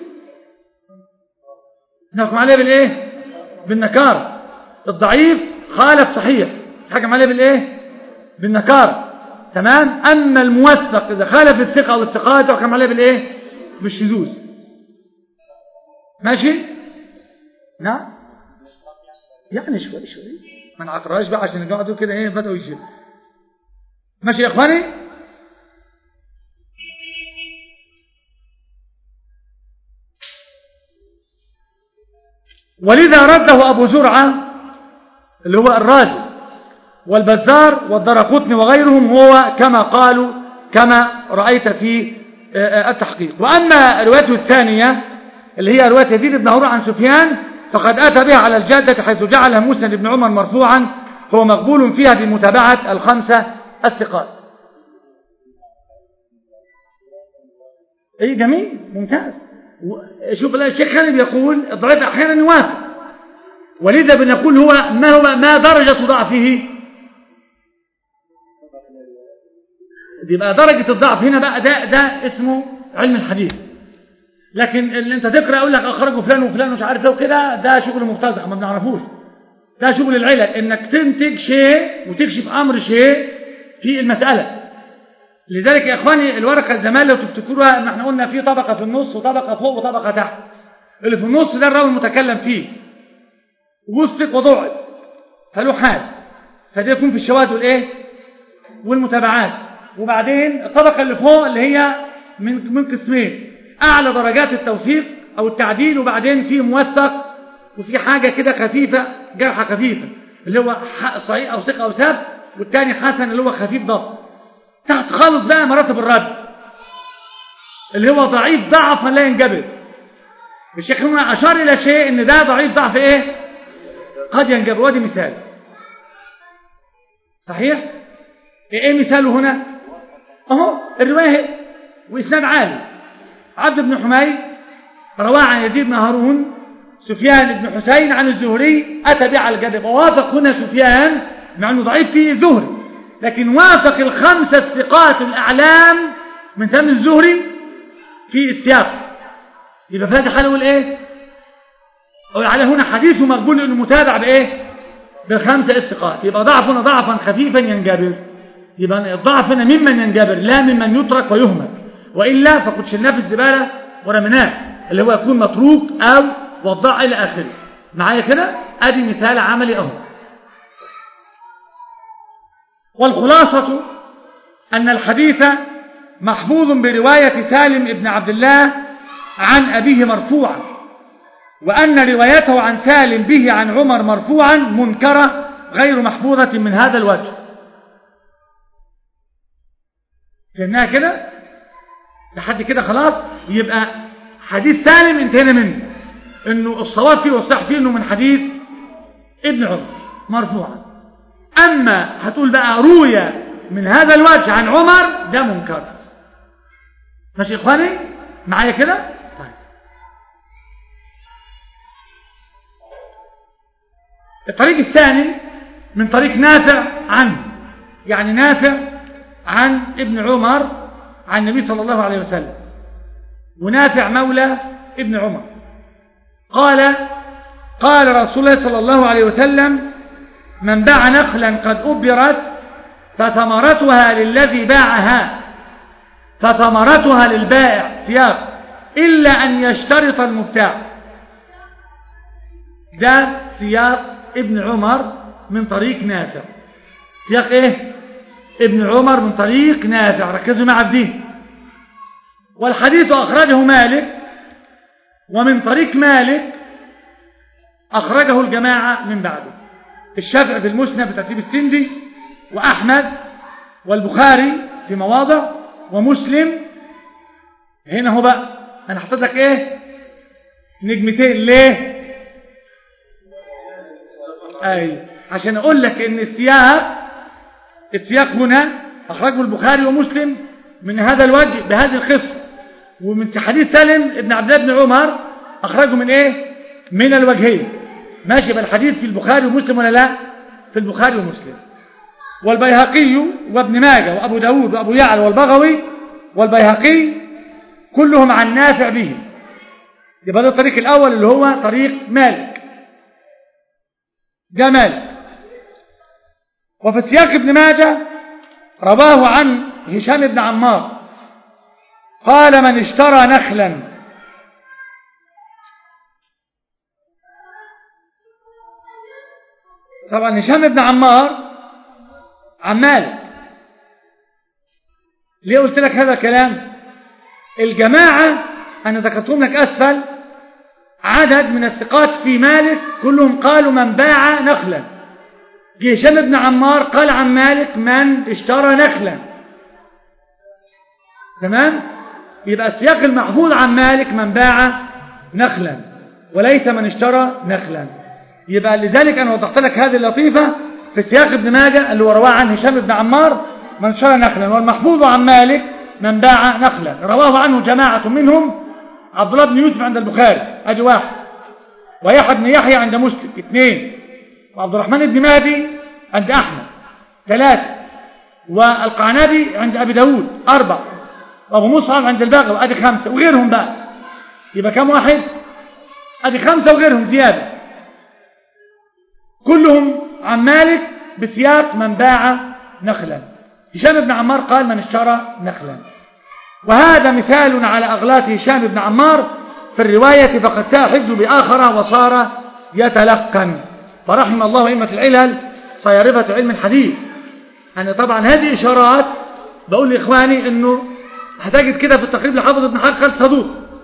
نحكم عليه بالإيه؟ بالنكار. الضعيف خالف صحيح نحكم عليه بالإيه؟ بالنكار. تمام. أما الموثق إذا خالف الثقة أو الثقات نحكم عليه بالإيه؟ بالشذوذ. ماشي؟ نعم؟ يعني شوي شوي ما نعقرهاش بقى عشان نقعدوا كده ايه بدأوا يجيب. ماشي يا اخواني؟ ولذا رده أبو زرعة اللي هو الرازي والبزار والدرقطني وغيرهم هو كما قالوا كما رأيت في التحقيق. وأما روايته الثانية اللي هي رواية يزيد بن هارون عن سفيان فقد أتى بها على الجادة حيث جعلها مسند بن عمر مرفوعا، هو مقبول فيها بمتابعة الخمسة الثقات. اي جميل ممتاز. شوف الشيخ خالد يقول الضعيف احيانا يوافق، ولذا بنقول هو ما هو ما درجة ضعفه. يبقى درجة الضعف هنا بقى ده ده اسمه علم الحديث. لكن اللي انت تقرا اقول لك اخرجوا فلان وفلان مش عارف ايه وكده ده شغل مفتزح ما بنعرفوش. ده شغل العلل انك تنتج شيء وتكشف امر شيء في المساله. لذلك يا اخواني الورقه زمان لو تفتكروها ان احنا قلنا في طبقه في النص وطبقه فوق وطبقه تحت. اللي في النص ده الراوي المتكلم فيه وثق وضعف فله حال، فده يكون في الشواذ والايه والمتابعات. وبعدين الطبقه اللي فوق اللي هي من من قسمين، أعلى درجات التوثيق أو التعديل، وبعدين في موثق، وفي حاجة كده خفيفة، جرحة خفيفة اللي هو صحيح أو ثقة أو ثبت، والتاني حسن اللي هو خفيف ضبط. تحت خالص بقى مراتب الرد اللي هو ضعيف ضعفا لا ينجبر. الشيخ هنا أشار إلى شيء إن ده ضعيف ضعف إيه قد ينجبر، ودي مثال صحيح. إيه مثاله هنا؟ أهو الرواية وإسناد عالي. عبد بن حميد رواه عن يزيد بن هارون سفيان بن حسين عن الزهري أتى به على الجدب، ووافق هنا سفيان مع أنه ضعيف فيه الزهري، لكن وافق الخمسة الثقات الأعلام من ثمن الزهري في السياق. يبقى فاتح حاله يقول إيه؟ أقول عليه هنا حديثه مقبول لأنه متابع بإيه؟ بالخمسة الثقات. يبقى ضعف هنا ضعفا خفيفا ينجبر. يبقى الضعف هنا ممن ينجبر لا ممن يترك ويهمل، وإلا فقد شلناه في الزبالة ورمناه اللي هو يكون متروك أو وضع إلى آخره. معايا كده؟ أدي مثال عملي أهو. والخلاصة أن الحديث محفوظ برواية سالم بن عبد الله عن أبيه مرفوعا، وأن روايته عن سالم به عن عمر مرفوعا منكرة غير محفوظة من هذا الوجه. فهمناها كده؟ لحد كده خلاص. يبقى حديث سالم انتهينا منه، انه الصواب فيه والصح فيه انه من حديث ابن عمر مرفوعا. اما هتقول بقى روي من هذا الوجه عن عمر، ده منكر. ماشي يا اخواني معايا كده؟ طيب الطريق الثاني من طريق نافع عنه، يعني نافع عن ابن عمر عن النبي صلى الله عليه وسلم، ونافع مولى ابن عمر قال قال رسول الله صلى الله عليه وسلم: من باع نخلا قد أبرت فثمرتها للذي باعها فثمرتها للبائع سياق إلا أن يشترط المبتاع. ده سياق ابن عمر من طريق نافع. سياق ايه؟ ابن عمر من طريق نافع. ركزوا مع الدين. والحديث أخرجه مالك، ومن طريق مالك أخرجه الجماعة من بعده: الشافعي في المسند بترتيب السندي، وأحمد والبخاري في مواضع، ومسلم. هنا هو بقى أنا حطيت لك إيه؟ نجمتين. ليه؟ أي عشان أقول لك إن السياق السياق هنا أخرجه البخاري ومسلم من هذا الوجه بهذه القصة، ومن حديث سالم ابن عبد الله بن عمر أخرجه من إيه؟ من الوجهين. ماشي بقى الحديث في البخاري ومسلم ولا لا؟ في البخاري ومسلم. والبيهقي وابن ماجه وأبو داود وأبو يعلى والبغوي والبيهقي كلهم عن نافع به. يبقى ده الطريق الأول اللي هو طريق مالك، ده مالك. وفي السياق ابن ماجه رواه عن هشام بن عمار قال: من اشترى نخلا طبعا هشام بن عمار عن مالك. ليه قلت لك هذا الكلام؟ الجماعة أنا ذكرتهم لك أسفل عدد من الثقات في مالك كلهم قالوا من باع نخلا. هشام بن عمار قال عن مالك من اشترى نخلا. تمام؟ يبقى السياق المحفوظ عن مالك من باع نخلا وليس من اشترى نخلا. يبقى لذلك أنا وضحت لك هذه اللطيفة في سياق ابن ماجه اللي هو رواه عن هشام بن عمار من اشترى نخلا، والمحفوظ عن مالك من باع نخلا رواه عنه جماعة منهم: عبد الله بن يوسف عند البخاري ادي واحد، ويحيى بن يحيى عند مسلم اثنين، وعبد الرحمن بن مهدي عند أحمد ثلاثة، والقعنبي عند أبي داود أربعة، وأبو مصعب عند البغوي ادي خمسة، وغيرهم بقى. يبقى كم واحد؟ ادي خمسة وغيرهم زيادة، كلهم عن مالك بسياق من باع نخلا. هشام بن عمار قال من اشترى نخلا. وهذا مثال على أغلاط هشام بن عمار في الرواية، فقد ساء حفظه بآخر وصار يتلقن. فرحم الله أئمة العلل صيارفة علم الحديث. أنا طبعا هذه إشارات بقول لإخواني أنه هتجد كده في التقريب لحافظ ابن حجر صدوق،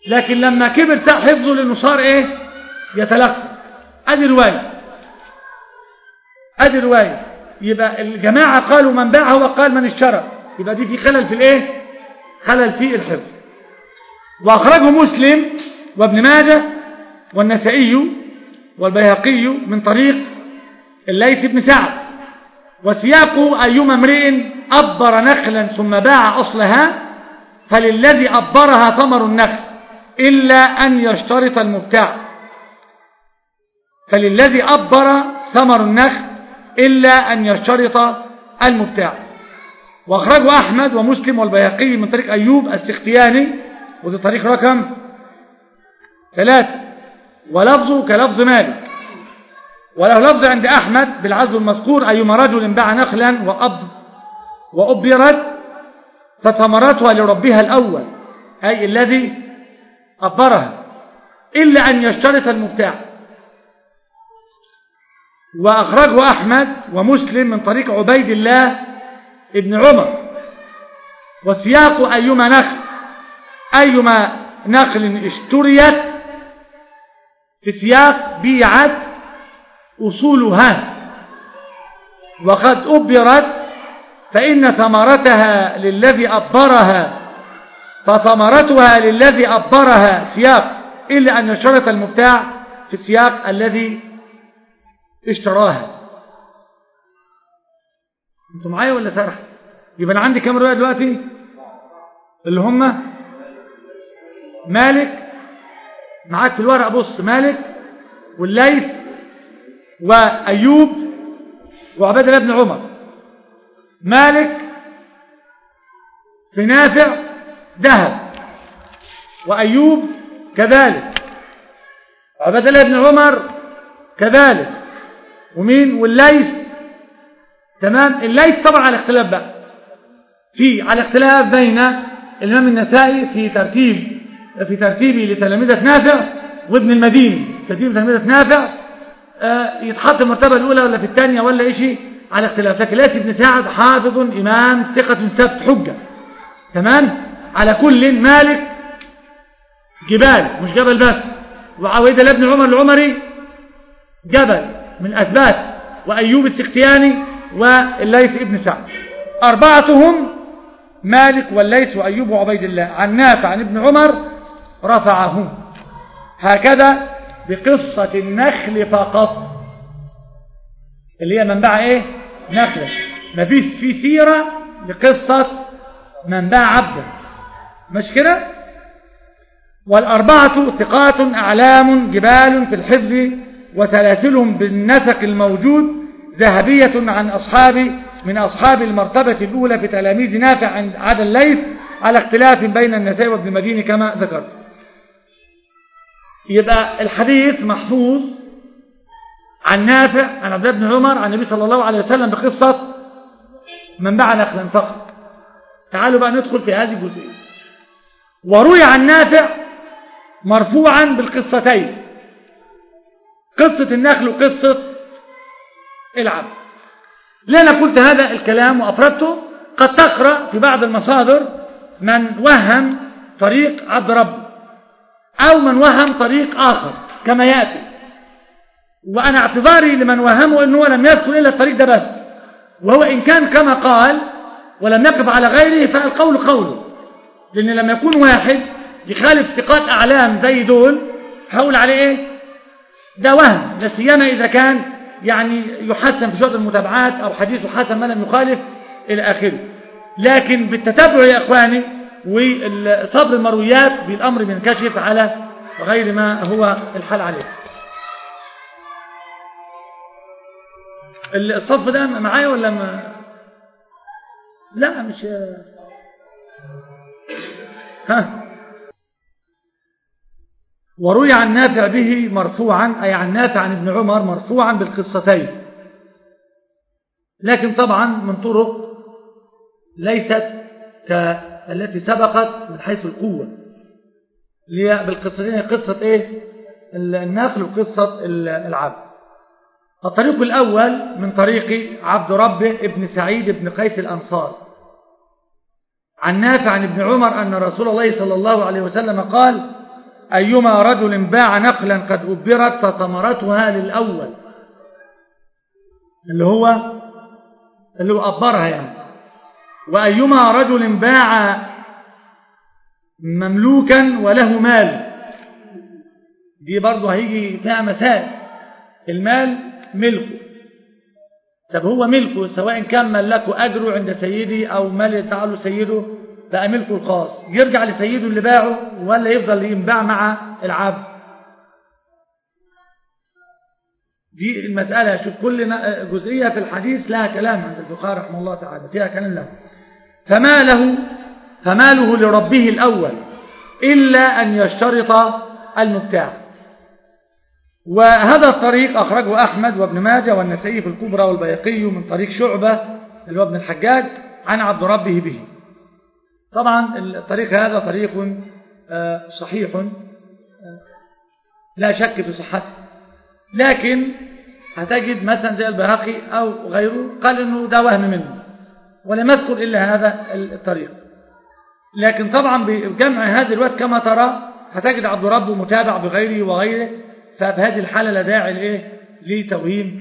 لكن لما كبر ساء حفظه لأنه صار إيه يتلقى. أدي رواية أدي رواية يبقى الجماعة قالوا من باع وقال من اشترى، يبقى دي في خلل في الإيه خلل في الحفظ. وأخرجه مسلم وابن ماجه والنسائي والبيهقي من طريق الليث بن سعد، وسياقه أيما امرئ أبر نخلا ثم باع أصلها فللذي أبرها ثمر النخل إلا أن يشترط المبتاع، فللذي أبر ثمر النخل إلا أن يشترط المبتاع. وأخرجه أحمد ومسلم والبيهقي من طريق أيوب السختياني، وده طريق رقم ثلاثة، ولفظه كلفظ مالك، وله لفظ عند أحمد بالعزو المذكور أيما رجل باع نخلا وأب وأبرت فثمرتها لربها الأول، أي الذي أبرها، إلا أن يشترط المبتاع. وأخرجه أحمد ومسلم من طريق عبيد الله ابن عمر، والسياق أيما نخل أيما نخل اشتريت في سياق بيعت أصولها وقد أبرت فإن ثمرتها للذي أبرها فثمرتها للذي أبرها سياق إلا أن يشترط المبتاع في السياق الذي اشتراها. انتوا معايا ولا سرح؟ يبقى أنا عندي كام رواية دلوقتي اللي هم مالك، معاك في الورق بص، مالك والليث وأيوب وعبد الله بن عمر. مالك في نافع ذهب، وأيوب كذلك، عبد الله بن عمر كذلك، ومين والليث تمام. الليث طبعا على اختلاف بقى، في على اختلاف بين الإمام النسائي في ترتيب في ترتيبه لتلاميذة نافع وابن المديني، ترتيب تلاميذة نافع آه يتحط المرتبة الأولى ولا في الثانية ولا إشي على اختلاف. لكن ليث بن سعد حافظ إمام ثقة ثبت حجة تمام. على كل مالك جبال مش جبل بس، وعويد الله بن عمر العمري جبل من الأثبات، وأيوب السختياني والليث ابن سعد، أربعتهم مالك والليث وأيوب وعبيد الله عن نافع عن ابن عمر رفعهم هكذا بقصة النخل فقط، اللي هي من باع ايه نخلة، ما فيش في سيرة لقصة من باع عبدا، مش كده. والأربعة ثقات أعلام جبال في الحفظ وسلاسلهم بالنسق الموجود ذهبية عن أصحاب من أصحاب المرتبة الأولى في تلاميذ نافع عند عدا الليث على اختلاف بين النسائي وابن المديني كما ذكرت. يبقى الحديث محفوظ عن نافع عن عبد الله بن عمر عن النبي صلى الله عليه وسلم بقصة من باع نخلا فقط. تعالوا بقى ندخل في هذه الجزئية. وروي عن نافع مرفوعا بالقصتين، قصة النخل وقصة العبد. لأن قلت هذا الكلام وأفردته، قد تقرأ في بعض المصادر من وهم طريق عبد رب أو من وهم طريق آخر كما يأتي، وأنا اعتذاري لمن وهمه أنه لم يذكر إلا الطريق ده بس، وهو إن كان كما قال ولم يقف على غيره فالقول قوله، لأن لما يكون واحد يخالف ثقات أعلام زي دول هقول عليه إيه ده وهم، لا سيما إذا كان يعني يحسن في شوط المتابعات أو حديثه حسن ما لم يخالف إلى آخره. لكن بالتتبع يا إخواني وصبر المرويات بالأمر بينكشف على غير ما هو الحال عليه. الصف ده معايا ولا ما؟ لا مش ها. وروي عن نافع به مرفوعا، أي عن نافع عن ابن عمر مرفوعا بالقصتين، لكن طبعا من طرق ليست كالتي سبقت من حيث القوة، اللي هي بالقصتين قصة ايه النخل وقصة العبد. الطريق الأول من طريق عبد ربه ابن سعيد ابن قيس الأنصار عن نافع عن ابن عمر أن رسول الله صلى الله عليه وسلم قال: أيما رجل باع نخلا قد أبرت فثمرتها للأول، اللي هو اللي هو أبرها يعني. وأيما رجل باع مملوكا وله مال، دي برضه هيجي فيها مسائل. المال ملكه، طب هو ملكه سواء كان ملكه أجره عند سيدي أو مال يتعاله سيده بقى ملكه الخاص، يرجع لسيده اللي باعه ولا يفضل ينباع مع العبد؟ دي المسألة. شوف كل جزئية في الحديث لها كلام عند الفقهاء رحمه الله تعالى، فيها كلام له. فماله فماله لربه الأول إلا أن يشترط المبتاع. وهذا الطريق أخرجه أحمد وابن ماجه والنسائي في الكبرى والبيهقي من طريق شعبة اللي هو ابن الحجاج عن عبد ربه به. طبعا الطريق هذا طريق صحيح لا شك في صحته، لكن هتجد مثلا زي البيهقي أو غيره قال إنه ده وهم منه ولم يذكر إلا هذا الطريق. لكن طبعا بجمع هذه الوقت كما ترى هتجد عبد ربه متابع بغيره وغيره، فبهذه الحالة لا داعي لإيه لتوهيم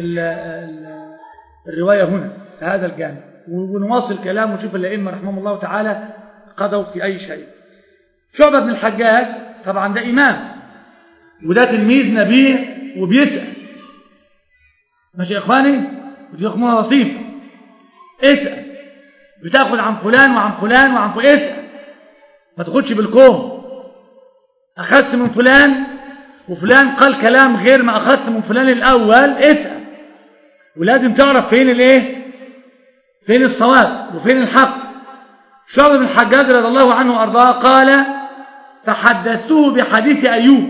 الرواية هنا في هذا الجانب. ونواصل كلام ونشوف الأئمة رحمهم الله تعالى قضوا في أي شيء. شعبة بن الحجاج طبعا ده إمام وده تلميذ نبيه وبيسأل، ماشي يا إخواني، ودي أخوة وصيفة، اسأل، بتاخد عن فلان وعن فلان وعن فلان، اسأل، ما تاخدش بالكوم. أخذت من فلان وفلان قال كلام غير ما أخذت من فلان الأول، اسأل، ولازم تعرف فين الايه فين الصواب وفين الحق. شعبة بن الحجاج رضي الله عنه وأرضاه قال فحدثته بحديث أيوب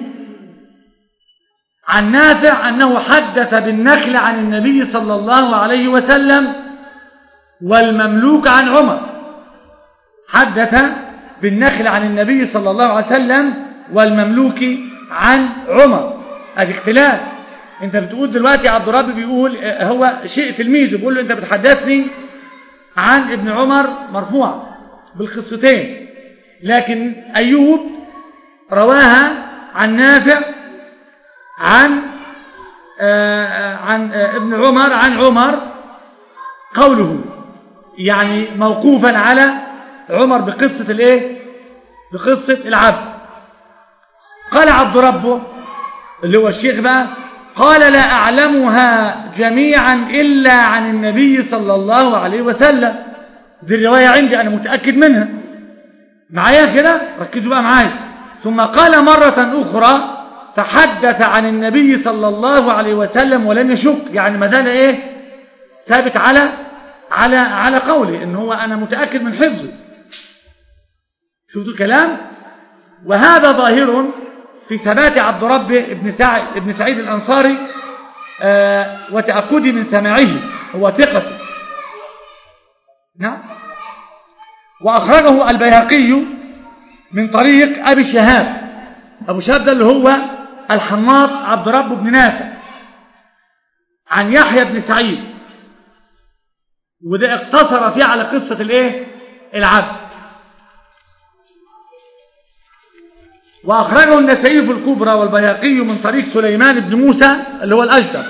عن نافع أنه حدث بالنخل عن النبي صلى الله عليه وسلم والمملوك عن عمر. حدث بالنخل عن النبي صلى الله عليه وسلم والمملوك عن عمر. هذا اختلاف. انت بتقول دلوقتي عبد الرب بيقول هو شيء تلميذه بيقول له انت بتحدثني عن ابن عمر مرفوع بالقصتين، لكن أيوب رواها عن نافع عن آه عن آه ابن عمر عن عمر قوله يعني موقوفا على عمر بقصة الايه بقصة العبد. قال عبد ربه اللي هو الشيخ بقى قال لا أعلمها جميعا إلا عن النبي صلى الله عليه وسلم. دي الرواية عندي أنا متأكد منها، معايا كده ركزوا بقى معايا. ثم قال مرة أخرى تحدث عن النبي صلى الله عليه وسلم ولم يشك، يعني ما زال ايه ثابت على على على قوله ان هو انا متأكد من حفظه. شفتوا الكلام؟ وهذا ظاهر في ثبات عبد رب ابن سعيد ابن سعيد الأنصاري آه وتأكدي من سماعه، هو ثقة. نعم. وأخرجه البيهقي من طريق أبي شهاب. أبو شهاب ده اللي هو الحناط عبد رب بن نافع عن يحيى بن سعيد، وده اقتصر فيه على قصة الايه العبد. وأخرجه النسائي في الكبرى والبيهقي من طريق سليمان بن موسى اللي هو الأجدر،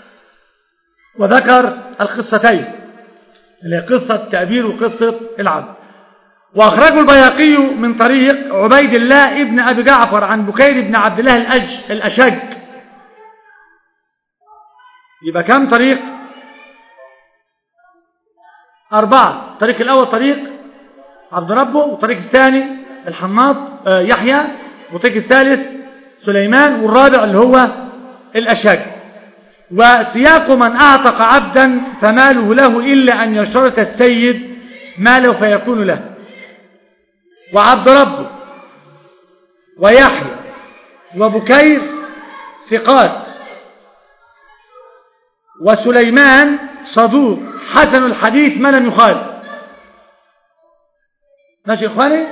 وذكر القصتين اللي هي قصة تأبير وقصة العبد. وأخرجه البيهقي من طريق عبيد الله ابن أبي جعفر عن بكير بن عبد الله الأج الأشج. يبقى كم طريق؟ أربعة. الطريق الأول طريق عبد ربه، والطريق الثاني الحناط يحيى، والطريق الثالث سليمان، والرابع اللي هو الأشج. وسياق من أعتق عبدا فماله له إلا أن يشترط السيد ماله فيكون له. وعبد ربه ويحيى وبكير ثقات، وسليمان صدوق حسن الحديث ما لم يخالف. ماشي يا إخواني؟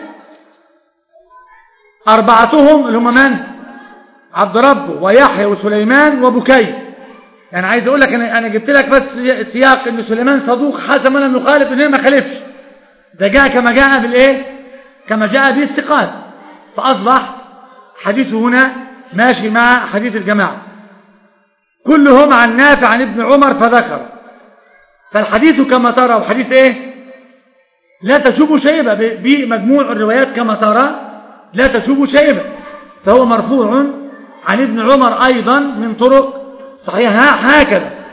أربعتهم اللي هم من؟ عبد ربه ويحيى وسليمان وبكير. يعني عايز أقول لك أنا أنا جبت لك بس سياق إن سليمان صدوق حسن ما لم يخالف، إن هي ما خالفش، ده جاء كما جاء بالإيه؟ كما جاء به الثقات، فأصبح حديثه هنا ماشي مع حديث الجماعة، كلهم عن نافع عن ابن عمر فذكر. فالحديث كما ترى وحديث ايه؟ لا تشوب شيبة، بمجموع الروايات كما ترى لا تشوب شيبة، فهو مرفوع عن ابن عمر أيضا من طرق صحيحة هكذا.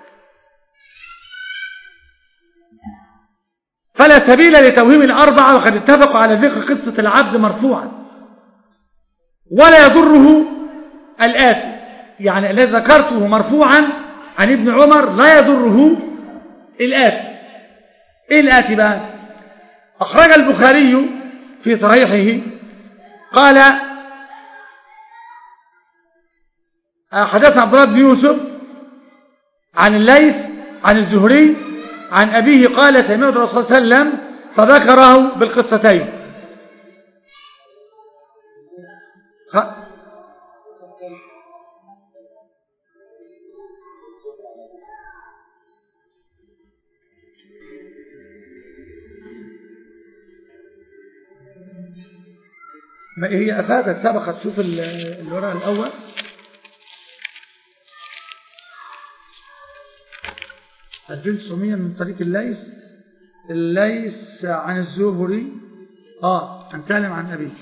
فلا سبيل لتوهيم الأربعة، وقد اتفقوا على ذكر قصة العبد مرفوعا. ولا يضره الآتي، يعني الذي ذكرته مرفوعا عن ابن عمر لا يضره الآتي. إيه الآتي بقى؟ أخرج البخاري في صحيحه قال حدثنا عبد الله بن يوسف عن الليث عن الزهري عن أبيه قال سمعت الرسول صلى الله عليه وسلم فذكره بالقصتين. ما هي أفادت سبقت، تشوف الورقة الأول ألفين وتسعمائة من طريق الليث الليث عن الزهري آه عن سالم عن أبيه.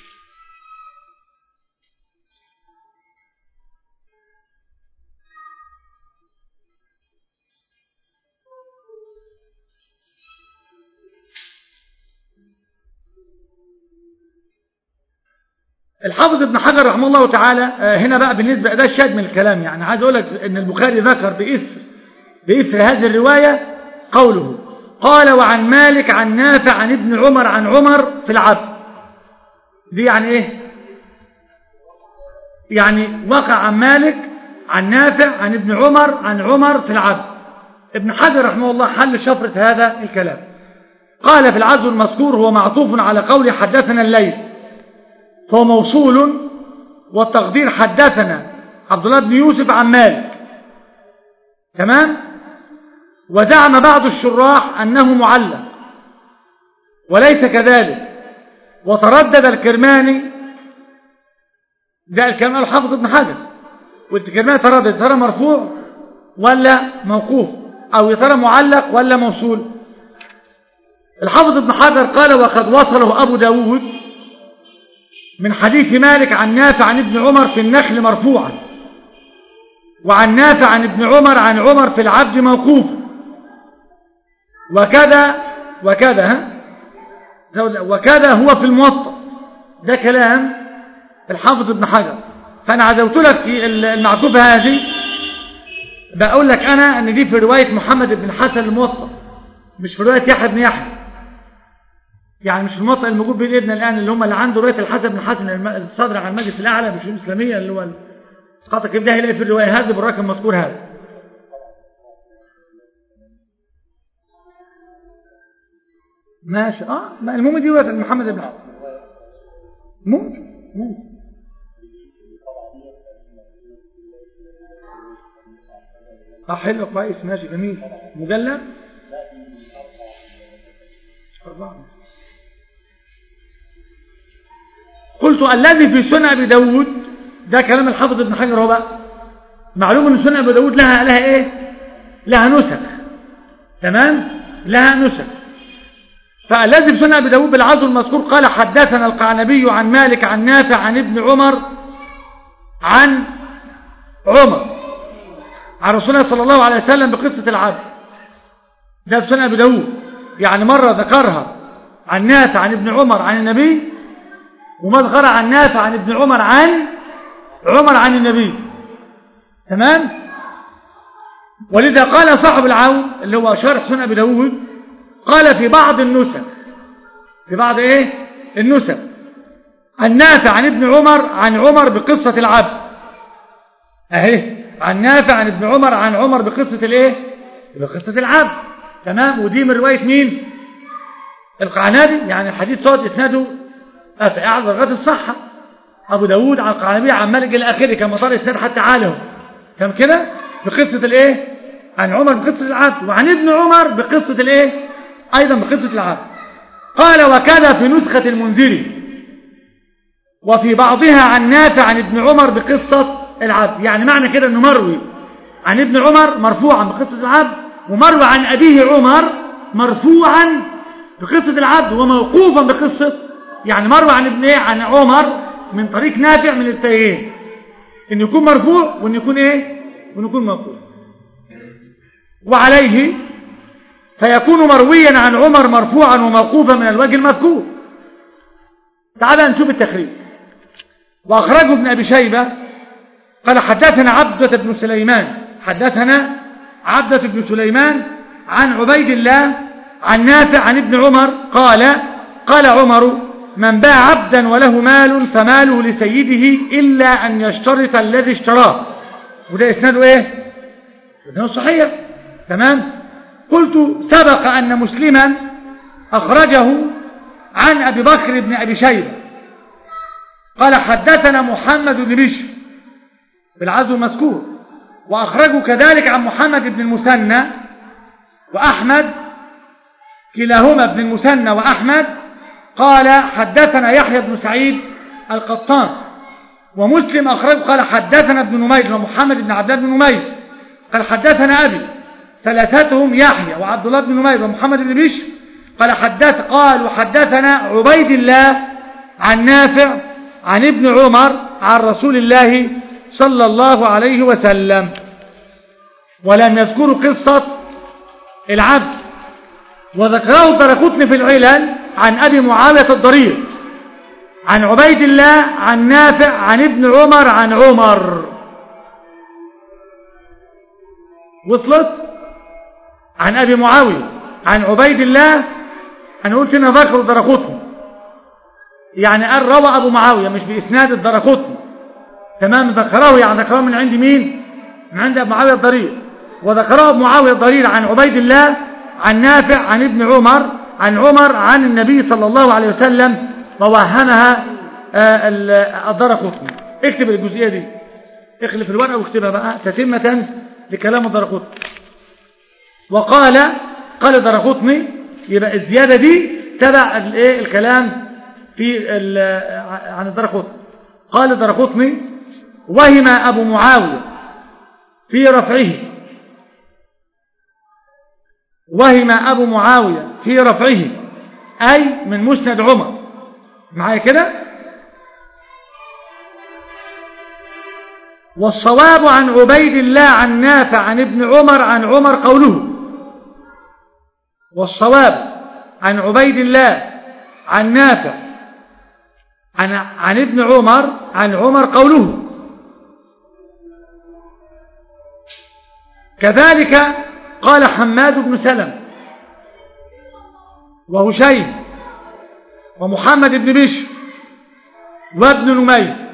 الحافظ ابن حجر رحمه الله تعالى هنا بقى بالنسبة ده الشاهد من الكلام، يعني عايز أقول لك إن البخاري ذكر بإثر بإثر هذه الرواية قوله قال وعن مالك عن نافع عن ابن عمر عن عمر في العبد. دي يعني إيه؟ يعني وقع عن مالك عن نافع عن ابن عمر عن عمر في العبد. ابن حجر رحمه الله حل شفرة هذا الكلام، قال في العزو المذكور هو معطوف على قول حدثنا الليث، فهو موصول، والتقدير حدثنا عبد الله بن يوسف عن مالك. تمام. وزعم بعض الشراح أنه معلق وليس كذلك، وتردد الكرماني، ده الكلام قاله حافظ ابن حجر، والكرماني تردد ترى مرفوع ولا موقوف، أو يترى معلق ولا موصول. الحافظ ابن حجر قال وقد وصله أبو داود من حديث مالك عن نافع عن ابن عمر في النخل مرفوعا، وعن نافع عن ابن عمر عن عمر في العبد موقوفا، وكذا وكذا وكذا هو في الموطأ. ده كلام الحافظ ابن حجر. فأنا عزوت لك في المعقوبة هذه، بقول لك أنا أن دي في رواية محمد بن الحسن الموطأ، مش في رواية يحيى بن يحيى، يعني مش في الموطأ الموجود بين ايدنا الآن، اللي هم اللي عنده رواية الحسن بن الحسن الصدر عن المجلس الأعلى مش الإسلامية، اللي هو قطع كيف ده هيلاقي في الرواية هذه بالرقم المذكور هذا. ماشي. اه ما المهم دي رواية محمد بن حسن ممكن ممكن اه حلو كويس ماشي جميل. مجلد أربعة. قلت الذي في سنن أبي داود، ده كلام الحافظ ابن حجر. هو بقى معلوم ان سنن أبي داود لها لها ايه؟ لها نسخ. تمام، لها نسخ. فالذي في سنن أبي داود بالعزو المذكور قال حدثنا القعنبي عن مالك عن نافع عن ابن عمر عن عمر عن رسول الله صلى الله عليه وسلم بقصة العبد. ده في سنن أبي داود، يعني مرة ذكرها عن نافع عن ابن عمر عن النبي، وما ذكرها عن نافع عن ابن عمر عن عمر عن النبي. تمام. ولذا قال صاحب العون اللي هو شارح سنن أبي داود قال في بعض النسخ، في بعض ايه النسخ، النافع عن ابن عمر عن عمر بقصة العبد. اهي عن نافع عن ابن عمر عن عمر بقصة الايه؟ بقصة العبد. تمام. ودي من رواية مين؟ القعنبي، يعني الحديث صوت اسناده في اعلى درجات الصحة. ابو داود عن القعنبي عن مالك الى اخره، كما صار اسناد حتى عاله كم كده بقصة الايه؟ عن عمر بقصة العبد، وعن ابن عمر بقصة الايه؟ ايضا بقصة العبد. قال وكذا في نسخة المنذري، وفي بعضها عن نافع عن ابن عمر بقصة العبد. يعني معنى كده أنه مروي عن ابن عمر مرفوعا بقصة العبد، ومروي عن أبيه عمر مرفوعا بقصة العبد، وموقوفا بقصة، يعني مروي عن ابن إيه؟ عن عمر من طريق نافع من التايين، إن يكون مرفوع وإن يكون إيه؟ وإن يكون موقوف. وعليه فيكون مرويا عن عمر مرفوعا وموقوفا من الوجه المذكور. تعال نشوف التخريج. وأخرجه ابن أبي شيبة قال حدثنا عبدة بن سليمان حدثنا عبدة بن سليمان عن عبيد الله عن نافع عن ابن عمر قال قال عمر من باع عبدا وله مال فماله لسيده إلا أن يشترط الذي اشتراه. وده إسناده إيه؟ إسناده صحيح. تمام. قلت سبق أن مسلما أخرجه عن أبي بكر بن أبي شيبة قال حدثنا محمد بن بشر بالعزو المذكور، وأخرجه كذلك عن محمد بن المثنى وأحمد كلاهما بن المثنى وأحمد قال حدثنا يحيى بن سعيد القطان. ومسلم أخرجه قال حدثنا ابن نمير ومحمد بن عبد الله بن نمير قال حدثنا أبي، ثلاثتهم يحيى وعبد الله بن نمير ومحمد بن بشر قال حدث قالوا حدثنا عبيد الله عن نافع عن ابن عمر عن رسول الله صلى الله عليه وسلم، ولم يذكروا قصة العبد. وذكره الدرقطني في العلل عن أبي معاوية الضرير عن عبيد الله عن نافع عن ابن عمر عن عمر. وصلت؟ عن أبي معاوية عن عبيد الله. أنا قلت هنا ذكر الدرقطني، يعني قال روى أبو معاوية مش بإسناد الدرقطني. تمام. ذكره يعني ذكره من عند مين؟ من عند أبو معاوية الضرير. وذكره أبو معاوية الضرير عن عبيد الله عن نافع عن ابن عمر عن عمر عن النبي صلى الله عليه وسلم، ووهمها الدرقطني. اكتب الجزئية دي، اخلف الورقة واكتبها بقى تتمة لكلام الدرقطني. وقال قال الدرقطني، يبقى الزيادة دي تبع الايه الكلام في عن الدرقطني. قال الدرقطني وهم أبو معاوية في رفعه وهم أبو معاوية في رفعه أي من مسند عمر. معايا كده؟ والصواب عن عبيد الله عن نافع عن ابن عمر عن عمر قوله. والصواب عن عبيد الله عن نافع عن, عن ابن عمر عن عمر قوله. كذلك قال حماد بن سلم وهشيم ومحمد بن بشر وابن نمير،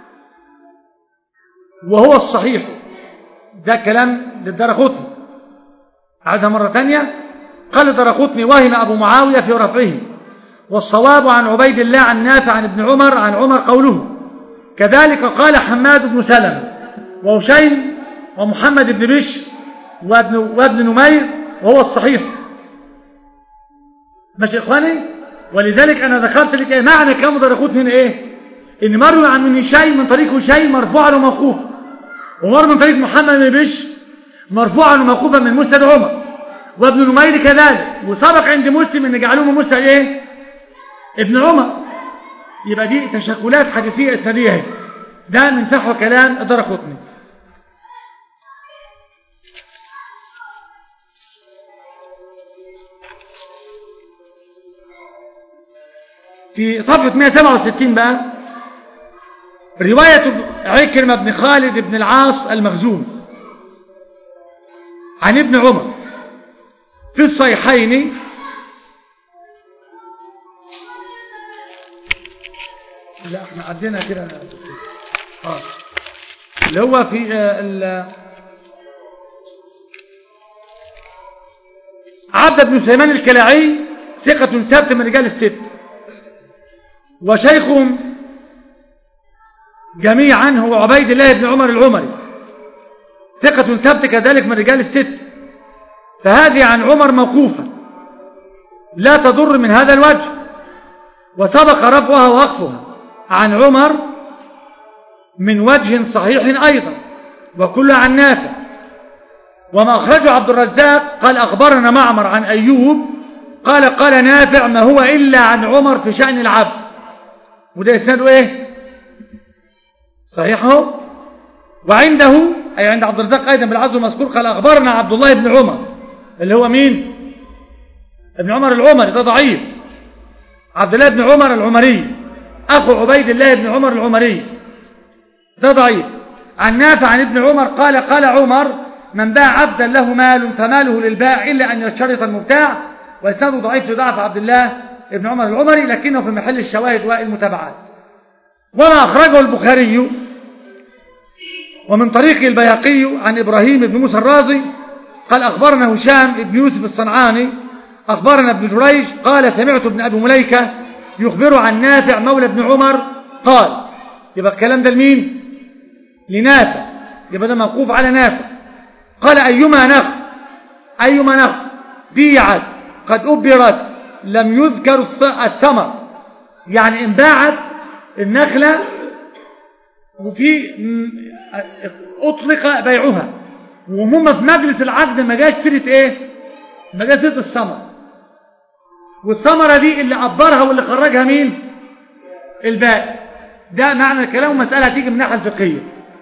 وهو الصحيح. ده كلام للدرقطني. عادها مرة تانية. قال الدرقطني وهم أبو معاوية في رفعه، والصواب عن عبيد الله عن نافع عن ابن عمر عن عمر قوله. كذلك قال حماد بن سلم وهشيم ومحمد بن بشر وابن, وابن نمير، وهو الصحيح. ماشي يا إخواني؟ ولذلك أنا ذكرت لك إيه معنى كلام الدرقطني هنا إيه؟ إن مروي عن من هشيم من طريق هشيم مرفوعا وموقوفا، ومر من طريق محمد بن بشر مرفوعا وموقوفا من مسند عمر، وابن نمير كذلك. وسبق عند مسلم ان جعلوه من مسند ايه؟ ابن عمر. يبقى دي تشكلات حديثيه اسناديه اهي. ده من فحوى كلام الدرقطني. في صفحه مئة وسبعة وستين بقى روايه عكرمة بن خالد بن العاص المخزوم عن ابن عمر في الصحيحين. لا احنا عدينا كده اه اللي هو في آه عبد بن سليمان الكلاعي ثقة ثابت من رجال الست، وشيخهم جميعا هو عبيد الله بن عمر العمري ثقة ثابت كذلك من رجال الست. فهذه عن عمر موقوفة لا تضر من هذا الوجه، وسبق رفعها ووقفها. عن عمر من وجه صحيح أيضا وكله عن نافع. وما أخرجه عبد الرزاق قال أخبرنا معمر عن أيوب قال قال نافع ما هو إلا عن عمر في شأن العبد، وده إسناده إيه صحيحه. وعنده أي عند عبد الرزاق أيضا بالعزو المذكور قال أخبرنا عبد الله بن عمر اللي هو مين؟ ابن عمر العمري، ده ضعيف. عبد الله بن عمر العمري أخو عبيد الله بن عمر العمري، ده ضعيف. عن نافع عن ابن عمر قال قال عمر من باع عبدا له مال فماله للبائع إلا أن يشترط المبتاع. وإسناده ضعيف لضعف عبد الله بن عمر العمري لكنه في محل الشواهد والمتابعات. وما أخرجه البخاري ومن طريق البيهقي عن إبراهيم بن موسى الرازي قال أخبرنا هشام بن يوسف الصنعاني أخبرنا ابن جريج قال سمعت ابن أبي مليكة يخبر عن نافع مولى ابن عمر قال. يبقى الكلام ده لمين؟ لنافع، يبقى ده موقوف على نافع. قال أيما نخل أيما نخل بيعت قد أبرت لم يذكر الثمر، يعني إن باعت النخلة وفي أطلق بيعها وهم في مجلس العقد ما جاش سيرة إيه؟ ما جاش سيرة الثمر، والثمرة دي اللي أبرها واللي خرجها مين؟ البائع. ده معنى الكلام ومسألة تيجي من الناحية الفقهية.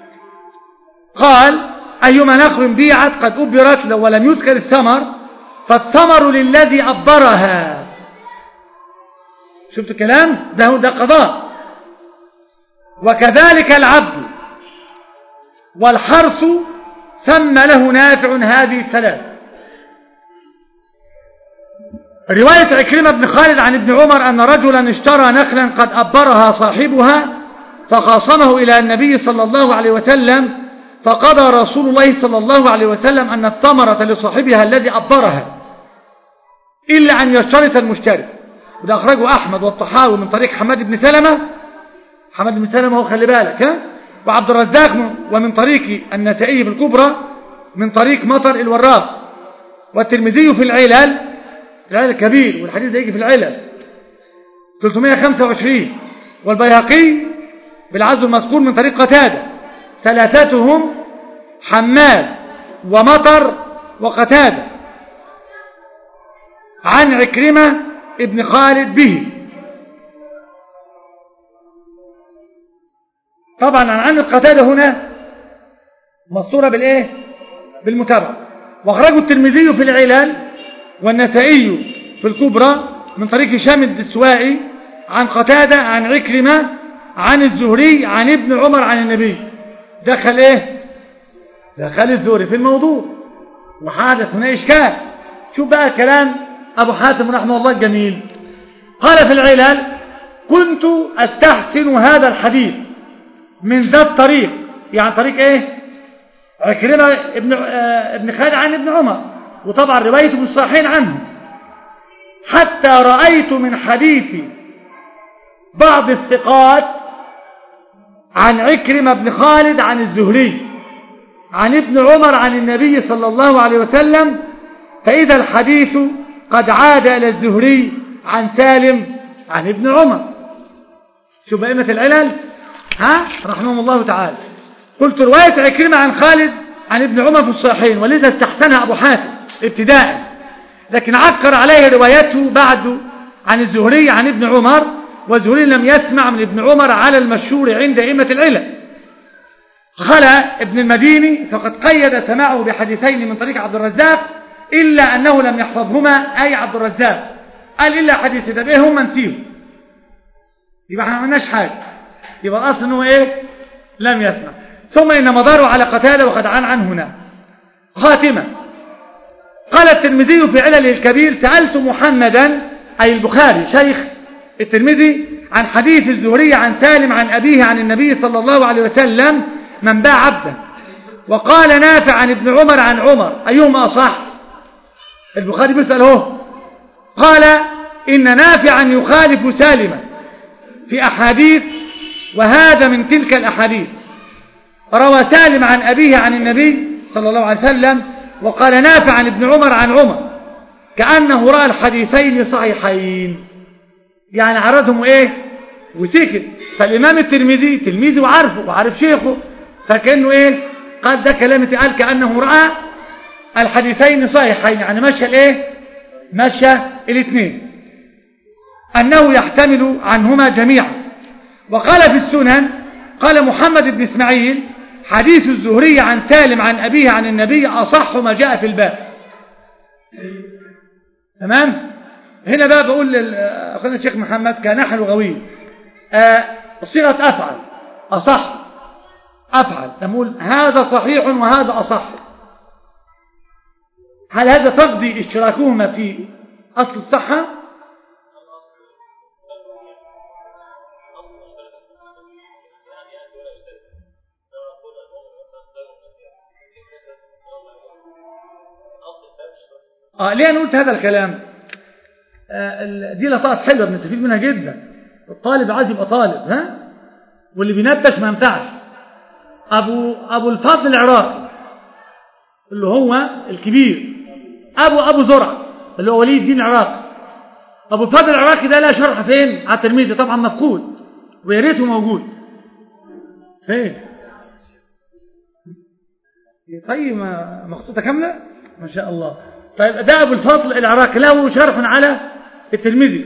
قال أيما نخل بيعت قد أبرت ولم يذكر الثمر فالثمر للذي أبرها. شفت الكلام ده؟ هو ده قضاء. وكذلك العبد والحرث ثم له نافع هذه الثلاث. رواية عكرمة بن خالد عن ابن عمر أن رجلا اشترى نخلا قد أبرها صاحبها فخاصمه إلى النبي صلى الله عليه وسلم فقضى رسول الله صلى الله عليه وسلم أن الثمرة لصاحبها الذي أبرها إلا أن يشترط المشتري. وده أخرجه أحمد والطحاوي من طريق حماد بن سلمة. حماد بن سلمة هو خلي بالك ها؟ وعبد الرزاق ومن طريق النسائي في الكبرى من طريق مطر الوراق. والترمذي في العلل العلل الكبير والحديث ده يجي في العلل ثلاثمائة وخمسة وعشرين. والبيهقي بالعزو المذكور من طريق قتادة. ثلاثتهم حماد ومطر وقتادة عن عكرمة ابن خالد به. طبعا عن القتادة هنا مصورة بالايه؟ بالمتابعة. واخرجه الترمذي في العلل والنسائي في الكبرى من طريق هشام الدسوائي عن قتادة عن عكرمة عن الزهري عن ابن عمر عن النبي. دخل ايه؟ دخل الزهري في الموضوع وحادث هنا اشكال. شوف بقى كلام ابو حاتم رحمه الله الجميل. قال في العلل كنت استحسن هذا الحديث من ذات طريق، يعني طريق ايه؟ عكرمة ابن, آه ابن خالد عن ابن عمر، وطبعا روايته في الصحيحين عنه، حتى رأيت من حديث بعض الثقات عن عكرمة بن خالد عن الزهري عن ابن عمر عن النبي صلى الله عليه وسلم فإذا الحديث قد عاد إلى الزهري عن سالم عن ابن عمر. شوف بقيمة العلل ها رحمه الله تعالى. قلت رواية عكرمة عن خالد عن ابن عمر في الصحيحين ولذا استحسنها أبو حاتم ابتداء، لكن عكر عليه روايته بعد عن الزهري عن ابن عمر، والزهري لم يسمع من ابن عمر على المشهور عند أئمة العلل. خلى ابن المديني فقد قيد سماعه بحديثين من طريق عبد الرزاق إلا أنه لم يحفظهما، أي عبد الرزاق قال إلا حديث ده به هم نسيهم، يبقى احنا ما عملناش حاجة، يبقى الأصل أنه إيه؟ لم يسمع. ثم إن مداره على قتادة وقد عن عنه هنا. خاتمة. قال الترمذي في علله الكبير سألت محمدا أي البخاري شيخ الترمذي عن حديث الزهري عن سالم عن أبيه عن النبي صلى الله عليه وسلم من باع عبدا، وقال نافع عن ابن عمر عن عمر أيهما أصح؟ البخاري بيسأل هو. قال إن نافعا يخالف سالما في أحاديث وهذا من تلك الأحاديث. روى سالم عن أبيه عن النبي صلى الله عليه وسلم وقال نافع عن ابن عمر عن عمر كأنه رأى الحديثين صحيحين، يعني عرضهم إيه؟ وسكت. فالإمام الترمذي تلميذه وعارفه وعارف شيخه، فكأنه إيه؟ قال ده كلام اتقال كأنه رأى الحديثين صحيحين، يعني مشى الإيه؟ مشى الاثنين، أنه يحتمل عنهما جميعا. وقال في السنن قال محمد بن إسماعيل حديث الزهري عن سالم عن أبيه عن النبي أصح ما جاء في الباب. تمام. هنا بقى بقول لأخونا الشيخ محمد كنحو لغوي آه صيغة أفعل أصح أفعل، نقول هذا صحيح وهذا أصح، هل هذا تقضي اشتراكهما في أصل الصحة؟ آه ليه أنا قلت هذا الكلام؟ آه دي لطائف حلوة بنستفيد منها جدا. الطالب عايز يبقى طالب، ها؟ واللي بينبش ما ينفعش. أبو أبو الفضل العراقي اللي هو الكبير، أبو أبو زرع اللي هو ولي الدين العراقي. أبو الفضل العراقي ده لا شرح فين؟ على الترمذي، طبعا مفقود ويا ريته موجود. فين؟ طيب مخطوطة كاملة ما شاء الله. طيب ده أبو الفضل العراقي له شرح على الترمذي،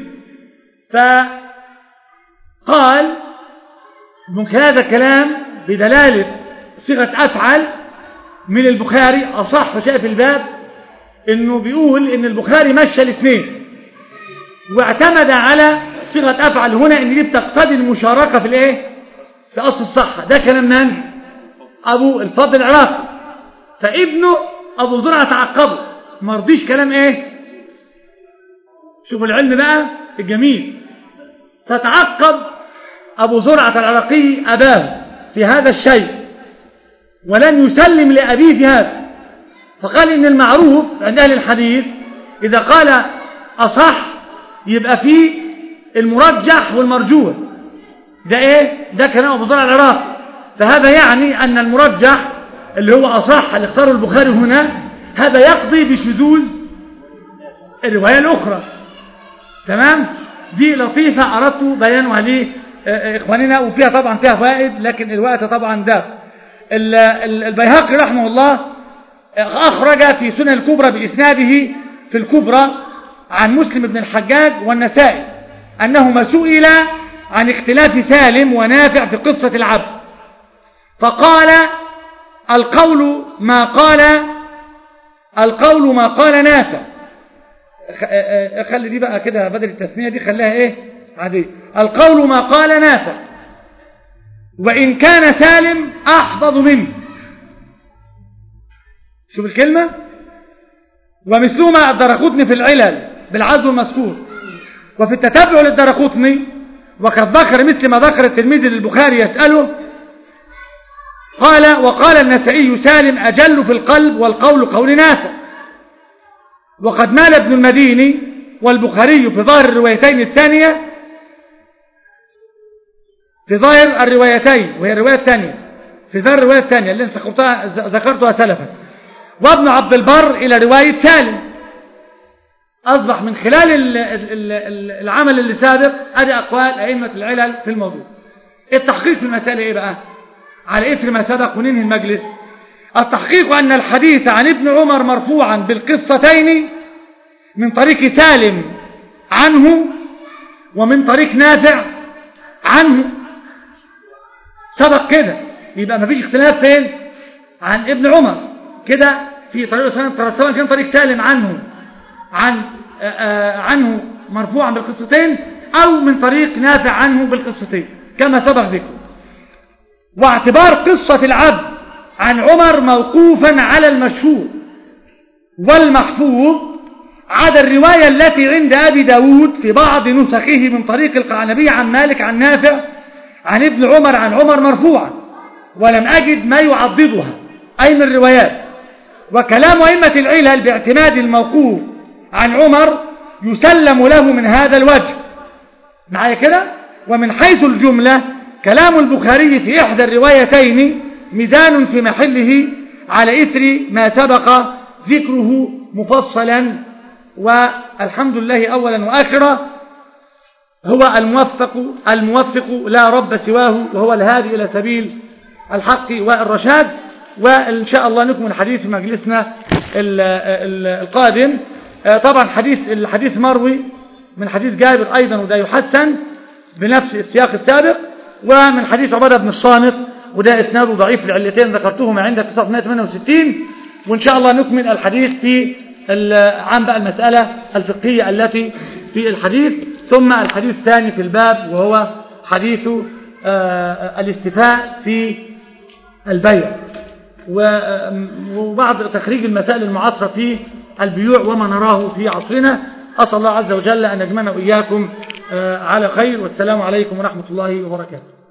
فقال ممكن هذا الكلام بدلالة صيغة أفعل من البخاري أصح شيء في الباب، إنه بيقول إن البخاري مشى الاثنين واعتمد على صيغة أفعل هنا، إن دي بتقتضي المشاركة في الإيه؟ في أصل الصحة. ده كلام من؟ أبو الفضل العراقي. فابنه أبو زرعة تعقبه، ما رضيش كلام إيه؟ شوفوا العلم بقى الجميل. فتعقب أبو زرعة العراقي أباه في هذا الشيء ولن يسلم لأبيه في هذا، فقال إن المعروف عند أهل الحديث إذا قال أصح يبقى فيه المرجح والمرجوح. ده إيه؟ ده كلام أبو زرعة العراقي. فهذا يعني أن المرجح اللي هو أصح اللي اختاره البخاري هنا، هذا يقضي بشذوذ الرواية الأخرى. تمام؟ دي لطيفة أردت بيانها لإخواننا، وفيها طبعا فيها فائد، لكن الوقت طبعا ده. البيهقي رحمه الله أخرج في سنن الكبرى بإسناده في الكبرى عن مسلم بن الحجاج والنسائي أنهما سئل عن اختلاف سالم ونافع في قصة العبد، فقال القول ما قال القول ما قال نافع. خلي دي بقى كده بدل التسمية دي خليها ايه عادية. القول ما قال نافع وإن كان سالم أحفظ منه. شوف الكلمة. ومثلهما الدرقطني في العلل بالعزو المذكور، وفي التتبع للدرقطني وقد ذكر مثل ما ذكر الترمذي للبخاري يسأله قال وقال النسائي سالم أجل في القلب والقول قول نافع. وقد مال ابن المديني والبخاري في ظاهر الروايتين الثانية في ظاهر الروايتين وهي الرواية الثانية في ظاهر الرواية الثانية اللي ذكرتها سلفا، وابن عبد البر إلى رواية سالم. أصبح من خلال العمل اللي سابق أدي أقوال أئمة العلل في الموضوع. التحقيق في المسألة إيه بقى على إثر ما سبق وننهي المجلس؟ التحقيق أن الحديث عن ابن عمر مرفوعا بالقصتين من طريق سالم عنه ومن طريق نافع عنه. سبق كده، يبقى ما فيش اختلاف فين عن ابن عمر كده في طريق سواء كان طريق سالم عنه عن آآ عنه مرفوعا بالقصتين أو من طريق نافع عنه بالقصتين كما سبق ذكره. واعتبار قصة العبد عن عمر موقوفا على المشهور والمحفوظ عدا الرواية التي عند أبي داود في بعض نسخه من طريق القعنبي عن مالك عن نافع عن ابن عمر عن عمر مرفوعا، ولم أجد ما يعضدها أي من الروايات. وكلام أئمة العلل باعتماد الموقوف عن عمر يسلم له من هذا الوجه معايا كده. ومن حيث الجملة كلام البخاري في إحدى الروايتين ميزان في محله على إثر ما سبق ذكره مفصلا. والحمد لله أولا وآخرا هو الموفق الموفق لا رب سواه، وهو الهادي إلى سبيل الحق والرشاد. وإن شاء الله نكمل الحديث في مجلسنا القادم. طبعا حديث الحديث مروي من حديث جابر أيضا، وده يحسن بنفس السياق السابق، ومن حديث عبادة بن الصامت، وده إسناده ضعيف لعلتين ذكرتهما عندك في صفحة مئة وثمانية وستين. وإن شاء الله نكمل الحديث في عن بقى المسألة الفقهية التي في الحديث، ثم الحديث الثاني في الباب وهو حديث الاستيفاء في البيع، وبعض تخريج المسائل المعاصرة في البيوع وما نراه في عصرنا. أسأل الله عز وجل أن يجمعنا وإياكم على خير، والسلام عليكم ورحمة الله وبركاته.